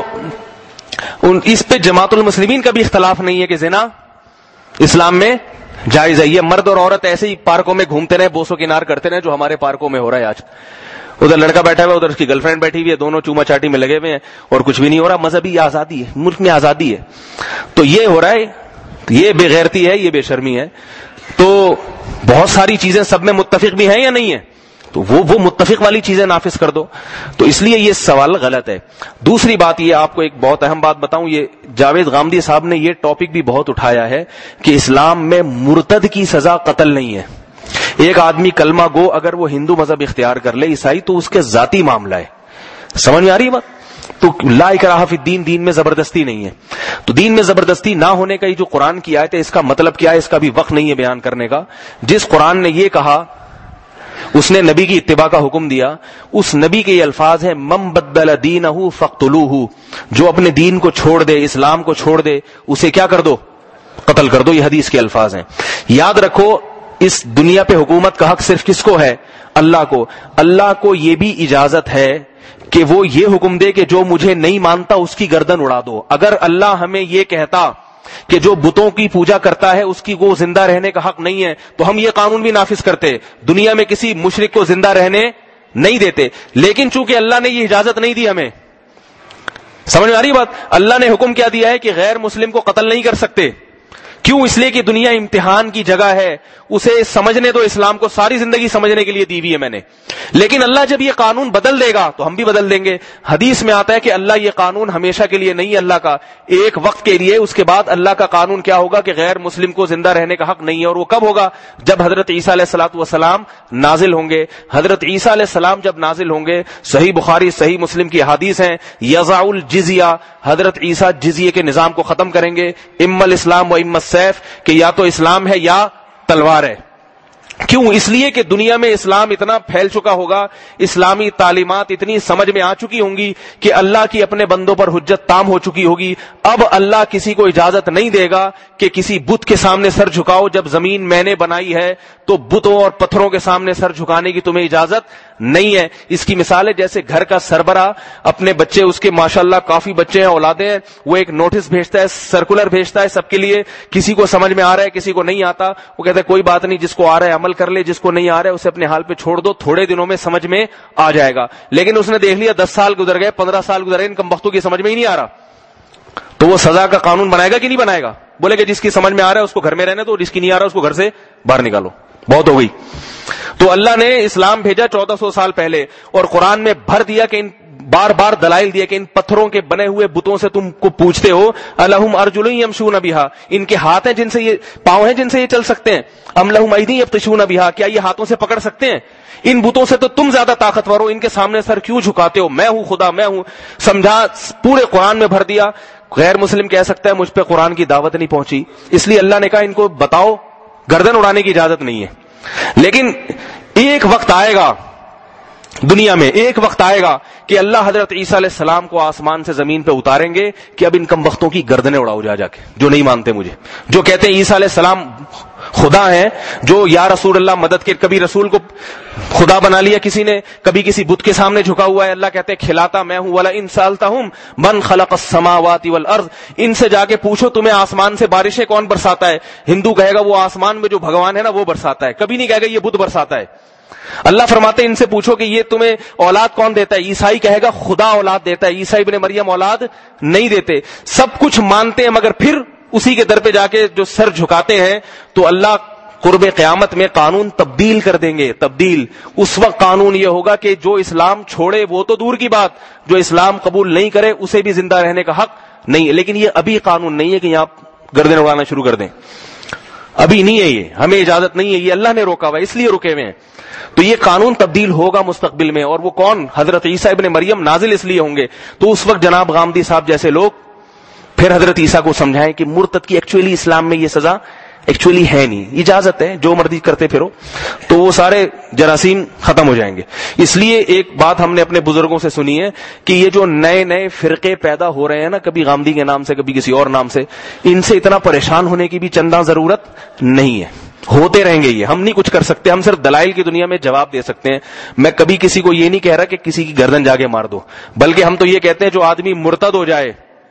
اس پہ جماعت المسلمین کا بھی اختلاف نہیں ہے کہ زنا اسلام میں جائز ہے. یہ مرد اور عورت ایسے ہی پارکوں میں گھومتے رہے, بوسو کنار کرتے رہے, جو ہمارے پارکوں میں ہو رہا ہے آج. ادھر لڑکا بیٹھا ہوا ہے, ادھر اس کی گرل فرینڈ بیٹھی ہوئی ہے, دونوں چوما چاٹی میں لگے ہوئے ہیں اور کچھ بھی نہیں ہو رہا. مذہبی آزادی ہے, ملک میں آزادی ہے. تو یہ ہو رہا ہے, یہ بے غیرتی ہے, یہ بے شرمی ہے. تو بہت ساری چیزیں سب میں متفق بھی ہیں یا نہیں ہے؟ تو وہ متفق والی چیزیں نافذ کر دو. تو اس لیے یہ سوال غلط ہے. دوسری بات یہ آپ کو ایک بہت اہم بات بتاؤں, یہ جاوید غامدی صاحب نے یہ ٹاپک بھی بہت اٹھایا ہے کہ اسلام میں مرتد کی سزا قتل نہیں ہے. ایک آدمی کلمہ گو اگر وہ ہندو مذہب اختیار کر لے, عیسائی, تو اس کے ذاتی معاملہ ہے. سمجھ میں آ رہی ہے بات؟ تو لا اکراہ فی الدین, دین میں زبردستی نہیں ہے. تو دین میں زبردستی نہ ہونے کا یہ جو قرآن کی آیت ہے, اس کا مطلب کیا ہے اس کا بھی وقت نہیں ہے بیان کرنے کا. جس قرآن نے یہ کہا, اس نے نبی کی اتباع کا حکم دیا, اس نبی کے یہ الفاظ ہیں من بدل دینہ فاقتلوہ, جو اپنے دین کو چھوڑ دے, اسلام کو چھوڑ دے, اسے کیا کر دو؟ قتل کر دو. یہ حدیث کے الفاظ ہیں. یاد رکھو اس دنیا پہ حکومت کا حق صرف کس کو ہے؟ اللہ کو. اللہ کو یہ بھی اجازت ہے کہ وہ یہ حکم دے کہ جو مجھے نہیں مانتا اس کی گردن اڑا دو. اگر اللہ ہمیں یہ کہتا کہ جو بتوں کی پوجا کرتا ہے اس کی وہ زندہ رہنے کا حق نہیں ہے, تو ہم یہ قانون بھی نافذ کرتے, دنیا میں کسی مشرک کو زندہ رہنے نہیں دیتے. لیکن چونکہ اللہ نے یہ اجازت نہیں دی ہمیں, سمجھ میں آ رہی بات؟ اللہ نے حکم کیا دیا ہے کہ غیر مسلم کو قتل نہیں کر سکتے. کیوں؟ اس لیے کہ دنیا امتحان کی جگہ ہے, اسے سمجھنے دو. اسلام کو ساری زندگی سمجھنے کے لیے دی ہوئی ہے میں نے. لیکن اللہ جب یہ قانون بدل دے گا تو ہم بھی بدل دیں گے. حدیث میں آتا ہے کہ اللہ یہ قانون ہمیشہ کے لیے نہیں, اللہ کا ایک وقت کے لیے. اس کے بعد اللہ کا قانون کیا ہوگا کہ غیر مسلم کو زندہ رہنے کا حق نہیں ہے. اور وہ کب ہوگا؟ جب حضرت عیسیٰ علیہ الصلوۃ والسلام نازل ہوں گے. حضرت عیسیٰ علیہ السلام جب نازل ہوں گے, صحیح بخاری صحیح مسلم کی حدیث ہیں, یضع الجزیہ, حضرت عیسیٰ جزیے کے نظام کو ختم کریں گے. اما الاسلام و اما السیف, کہ یا تو اسلام ہے یا تلوار ہے. کیوں؟ اس لیے کہ دنیا میں اسلام اتنا پھیل چکا ہوگا, اسلامی تعلیمات اتنی سمجھ میں آ چکی ہوں گی کہ اللہ کی اپنے بندوں پر حجت تام ہو چکی ہوگی. اب اللہ کسی کو اجازت نہیں دے گا کہ کسی بت کے سامنے سر جھکاؤ. جب زمین میں نے بنائی ہے تو بتوں اور پتھروں کے سامنے سر جھکانے کی تمہیں اجازت نہیں ہے. اس کی مثال ہے جیسے گھر کا سربراہ اپنے بچے, اس کے ماشاءاللہ کافی بچے ہیں, اولادیں ہیں, وہ ایک نوٹس بھیجتا ہے, سرکولر بھیجتا ہے سب کے لیے. کسی کو سمجھ میں آ رہا ہے, کسی کو نہیں آتا, وہ کہتا ہے کوئی بات نہیں, جس کو آ رہا ہے عمل کر لے, جس کو نہیں آ رہا ہے اسے اپنے حال پہ چھوڑ دو, تھوڑے دنوں میں سمجھ میں آ جائے گا. لیکن اس نے دیکھ لیا 10 سال گزر گئے, 15 سال گزر گئے, ان کمبختوں کی سمجھ میں ہی نہیں آ رہا, تو وہ سزا کا قانون بنائے گا کہ نہیں بنائے گا؟ بولے کہ جس کی سمجھ میں آ رہا ہے اس کو گھر میں رہنے دو, جس کی نہیں آ رہا اس کو گھر سے باہر نکالو, بہت ہو گئی. تو اللہ نے اسلام بھیجا 1400 سال پہلے, اور قرآن میں بھر دیا کہ بار بار دلائل دیا کہ ان پتھروں کے بنے ہوئے بتوں سے تم کو پوچھتے ہو, الہم ارجل یمشون بہا, ان کے ہاتھ ہیں جن سے یہ, پاؤں ہیں جن سے یہ چل سکتے ہیں, ام لہم ایدی یبطشون بہا, کیا یہ ہاتھوں سے پکڑ سکتے ہیں؟ ان بتوں سے تو تم زیادہ طاقتور ہو, ان کے سامنے سر کیوں جھکاتے ہو؟ میں ہوں خدا, میں ہوں. سمجھا, پورے قرآن میں بھر دیا. غیر مسلم کہہ سکتا ہے مجھ پہ قرآن کی دعوت نہیں پہنچی, اس لیے اللہ نے کہا ان کو بتاؤ, گردن اڑانے کی اجازت نہیں ہے. لیکن ایک وقت آئے گا دنیا میں, ایک وقت آئے گا کہ اللہ حضرت عیسیٰ علیہ السلام کو آسمان سے زمین پہ اتاریں گے کہ اب ان کم وقتوں کی گردنیں اڑاؤ جا کے, جو نہیں مانتے مجھے, جو کہتے ہیں عیسیٰ علیہ السلام خدا ہیں, جو یا رسول اللہ مدد کے, کبھی رسول کو خدا بنا لیا کسی نے, کبھی کسی بت کے سامنے جھکا ہوا ہے. اللہ کہتے ہیں کھلاتا میں ہوں, ولا ان سالتہم من خلق السماوات والارض, ان سے جا کے پوچھو تمہیں آسمان سے بارشیں کون برساتا ہے. ہندو کہے گا وہ آسمان میں جو بھگوان ہے نا وہ برساتا ہے, کبھی نہیں کہے گا یہ بت برساتا ہے. اللہ فرماتے ہیں ان سے پوچھو کہ یہ تمہیں اولاد کون دیتا ہے. عیسائی کہے گا خدا اولاد دیتا ہے, عیسیٰ ابن مریم اولاد نہیں دیتے. سب کچھ مانتے ہیں مگر پھر اسی کے در پہ جا کے جو سر جھکاتے ہیں, تو اللہ قرب قیامت میں قانون تبدیل کر دیں گے. تبدیل اس وقت قانون یہ ہوگا کہ جو اسلام چھوڑے وہ تو دور کی بات, جو اسلام قبول نہیں کرے اسے بھی زندہ رہنے کا حق نہیں ہے. لیکن یہ ابھی قانون نہیں ہے کہ یہاں گردن اڑانا شروع کر دیں, ابھی نہیں ہے, یہ ہمیں اجازت نہیں ہے, یہ اللہ نے روکا ہوا ہے, اس لیے رکے ہوئے ہیں. تو یہ قانون تبدیل ہوگا مستقبل میں, اور وہ کون؟ حضرت عیسیٰ ابن مریم نازل اس لیے ہوں گے. تو اس وقت جناب غامدی صاحب جیسے لوگ پھر حضرت عیسیٰ کو سمجھائیں کہ مرتد کی ایکچولی اسلام میں یہ سزا ایکچولی ہے نہیں, اجازت ہے, جو مرضی کرتے پھرو, تو وہ سارے جراثیم ختم ہو جائیں گے. اس لیے ایک بات ہم نے اپنے بزرگوں سے سنی ہے کہ یہ جو نئے نئے فرقے پیدا ہو رہے ہیں نا, کبھی غامدی کے نام سے کبھی کسی اور نام سے, ان سے اتنا پریشان ہونے کی بھی چندہ ضرورت نہیں ہے. ہوتے رہیں گے, یہ ہم نہیں کچھ کر سکتے, ہم صرف دلائل کی دنیا میں جواب دے سکتے ہیں. میں کبھی کسی کو یہ نہیں کہہ رہا کہ کسی کی گردن جا کے مار دو, بلکہ ہم تو یہ کہتے ہیں جو آدمی مرتد ہو جائے,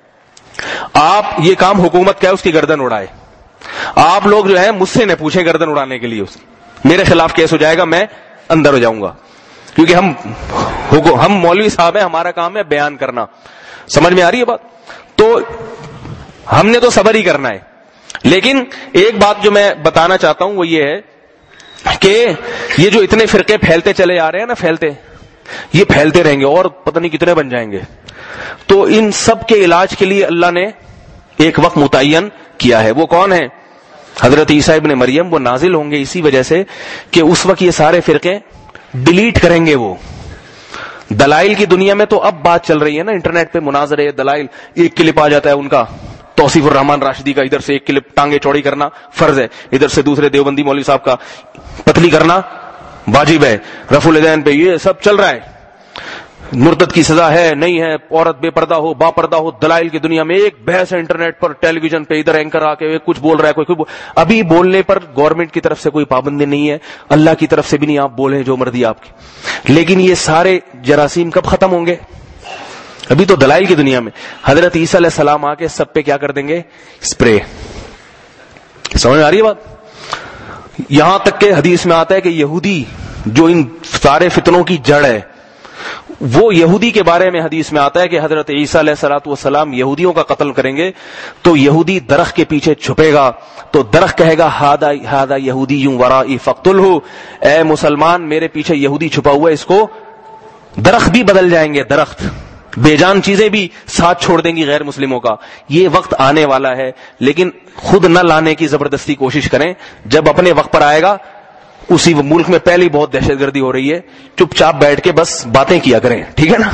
آپ یہ کام حکومت کا ہے اس کی گردن اڑائے. آپ لوگ جو ہیں مجھ سے نہ پوچھیں گردن اڑانے کے لیے, میرے خلاف کیس ہو جائے گا, میں اندر ہو جاؤں گا, کیونکہ ہم مولوی صاحب ہیں, ہمارا کام ہے بیان کرنا. سمجھ میں آ رہی ہے بات؟ تو ہم نے تو صبر ہی کرنا ہے. لیکن ایک بات جو میں بتانا چاہتا ہوں وہ یہ ہے کہ یہ جو اتنے فرقے پھیلتے چلے آ رہے ہیں نا، یہ پھیلتے رہیں گے اور پتہ نہیں کتنے بن جائیں گے. تو ان سب کے علاج کے لیے اللہ نے ایک وقت متعین کیا ہے. وہ کون ہے؟ حضرت عیسیٰ ابن مریم. وہ نازل ہوں گے اسی وجہ سے کہ اس وقت یہ سارے فرقے ڈیلیٹ کریں گے. وہ دلائل کی دنیا میں تو اب بات چل رہی ہے نا، انٹرنیٹ پہ مناظرے دلائل، ایک کلپ آ جاتا ہے ان کا توصیف الرحمان راشدی کا، ادھر سے ایک کلپ ٹانگیں چوڑی کرنا فرض ہے، ادھر سے دوسرے دیوبندی مولوی صاحب کا پتلی کرنا واجب ہے، رفع الیدین پہ یہ سب چل رہا ہے. مرتد کی سزا ہے نہیں ہے، عورت بے پردہ ہو با پردہ ہو، دلائل کی دنیا میں ایک بحث ہے انٹرنیٹ پر، ٹیلی ویژن پہ ادھر اینکر آ کے کچھ بول رہا ہے، کوئی ابھی بولنے پر گورنمنٹ کی طرف سے کوئی پابندی نہیں ہے، اللہ کی طرف سے بھی نہیں، آپ بولیں جو مرضی آپ کی. لیکن یہ سارے جراثیم کب ختم ہوں گے؟ ابھی تو دلائل کی دنیا میں. حضرت عیسیٰ علیہ السلام آ کے سب پہ کیا کر دیں گے؟ اسپرے. سمجھ آ رہی ہے بات؟ یہاں تک کہ حدیث میں آتا ہے کہ یہودی جو ان سارے فتنوں کی جڑ ہے، وہ یہودی کے بارے میں حدیث میں آتا ہے کہ حضرت عیسیٰ علیہ الصلوۃ والسلام یہودیوں کا قتل کریں گے تو یہودی درخت کے پیچھے چھپے گا، تو درخت کہے گا ہذا یہودی ورائی فاقتلہ، اے مسلمان میرے پیچھے یہودی چھپا ہوا ہے، اس کو. درخت بھی بدل جائیں گے، درخت بے جان چیزیں بھی ساتھ چھوڑ دیں گی غیر مسلموں کا. یہ وقت آنے والا ہے، لیکن خود نہ لانے کی زبردستی کوشش کریں. جب اپنے وقت پر آئے گا، اسی ملک میں پہلی بہت دہشت گردی ہو رہی ہے، چپ چاپ بیٹھ کے بس باتیں کیا کریں، ٹھیک ہے نا؟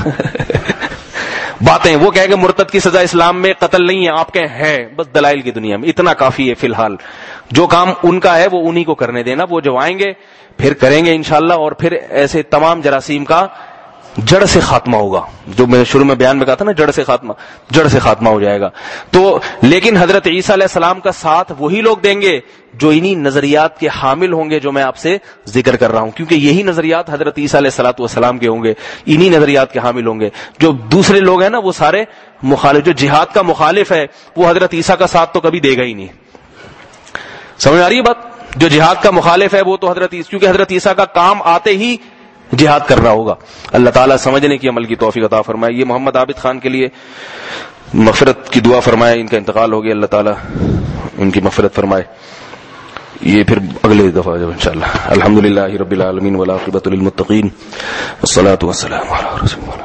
باتیں. وہ کہے کہ مرتد کی سزا اسلام میں قتل نہیں ہے، آپ کہیں ہے، بس دلائل کی دنیا میں اتنا کافی ہے. فی الحال جو کام ان کا ہے وہ انہی کو کرنے دینا. وہ جو آئیں گے پھر کریں گے انشاءاللہ، اور پھر ایسے تمام جراثیم کا جڑ سے خاتمہ ہوگا. جو میں نے شروع میں بیان میں کہا تھا نا، جڑ سے خاتمہ ہو جائے گا. تو لیکن حضرت عیسیٰ علیہ السلام کا ساتھ وہی لوگ دیں گے جو انہی نظریات کے حامل ہوں گے جو میں آپ سے ذکر کر رہا ہوں، کیونکہ یہی نظریات حضرت عیسیٰ علیہ الصلوۃ والسلام کے ہوں گے، انہی نظریات کے حامل ہوں گے. جو دوسرے لوگ ہیں نا وہ سارے مخالف. جو جہاد کا مخالف ہے وہ حضرت عیسیٰ کا ساتھ تو کبھی دے گا ہی نہیں. سمجھ آ رہی ہے بات؟ جو جہاد کا مخالف ہے وہ تو کیونکہ حضرت عیسیٰ کا کام آتے ہی جہاد کر رہا ہوگا. اللہ تعالیٰ سمجھنے کی عمل کی توفیق عطا فرمائے. یہ محمد عابد خان کے لیے مغفرت کی دعا فرمائے، ان کا انتقال ہو گیا، اللہ تعالیٰ ان کی مغفرت فرمائے. یہ پھر اگلے دفعہ جب انشاءاللہ. الحمدللہ رب العالمین والعاقبۃ للمتقین والصلاۃ والسلام علی رسول اللہ.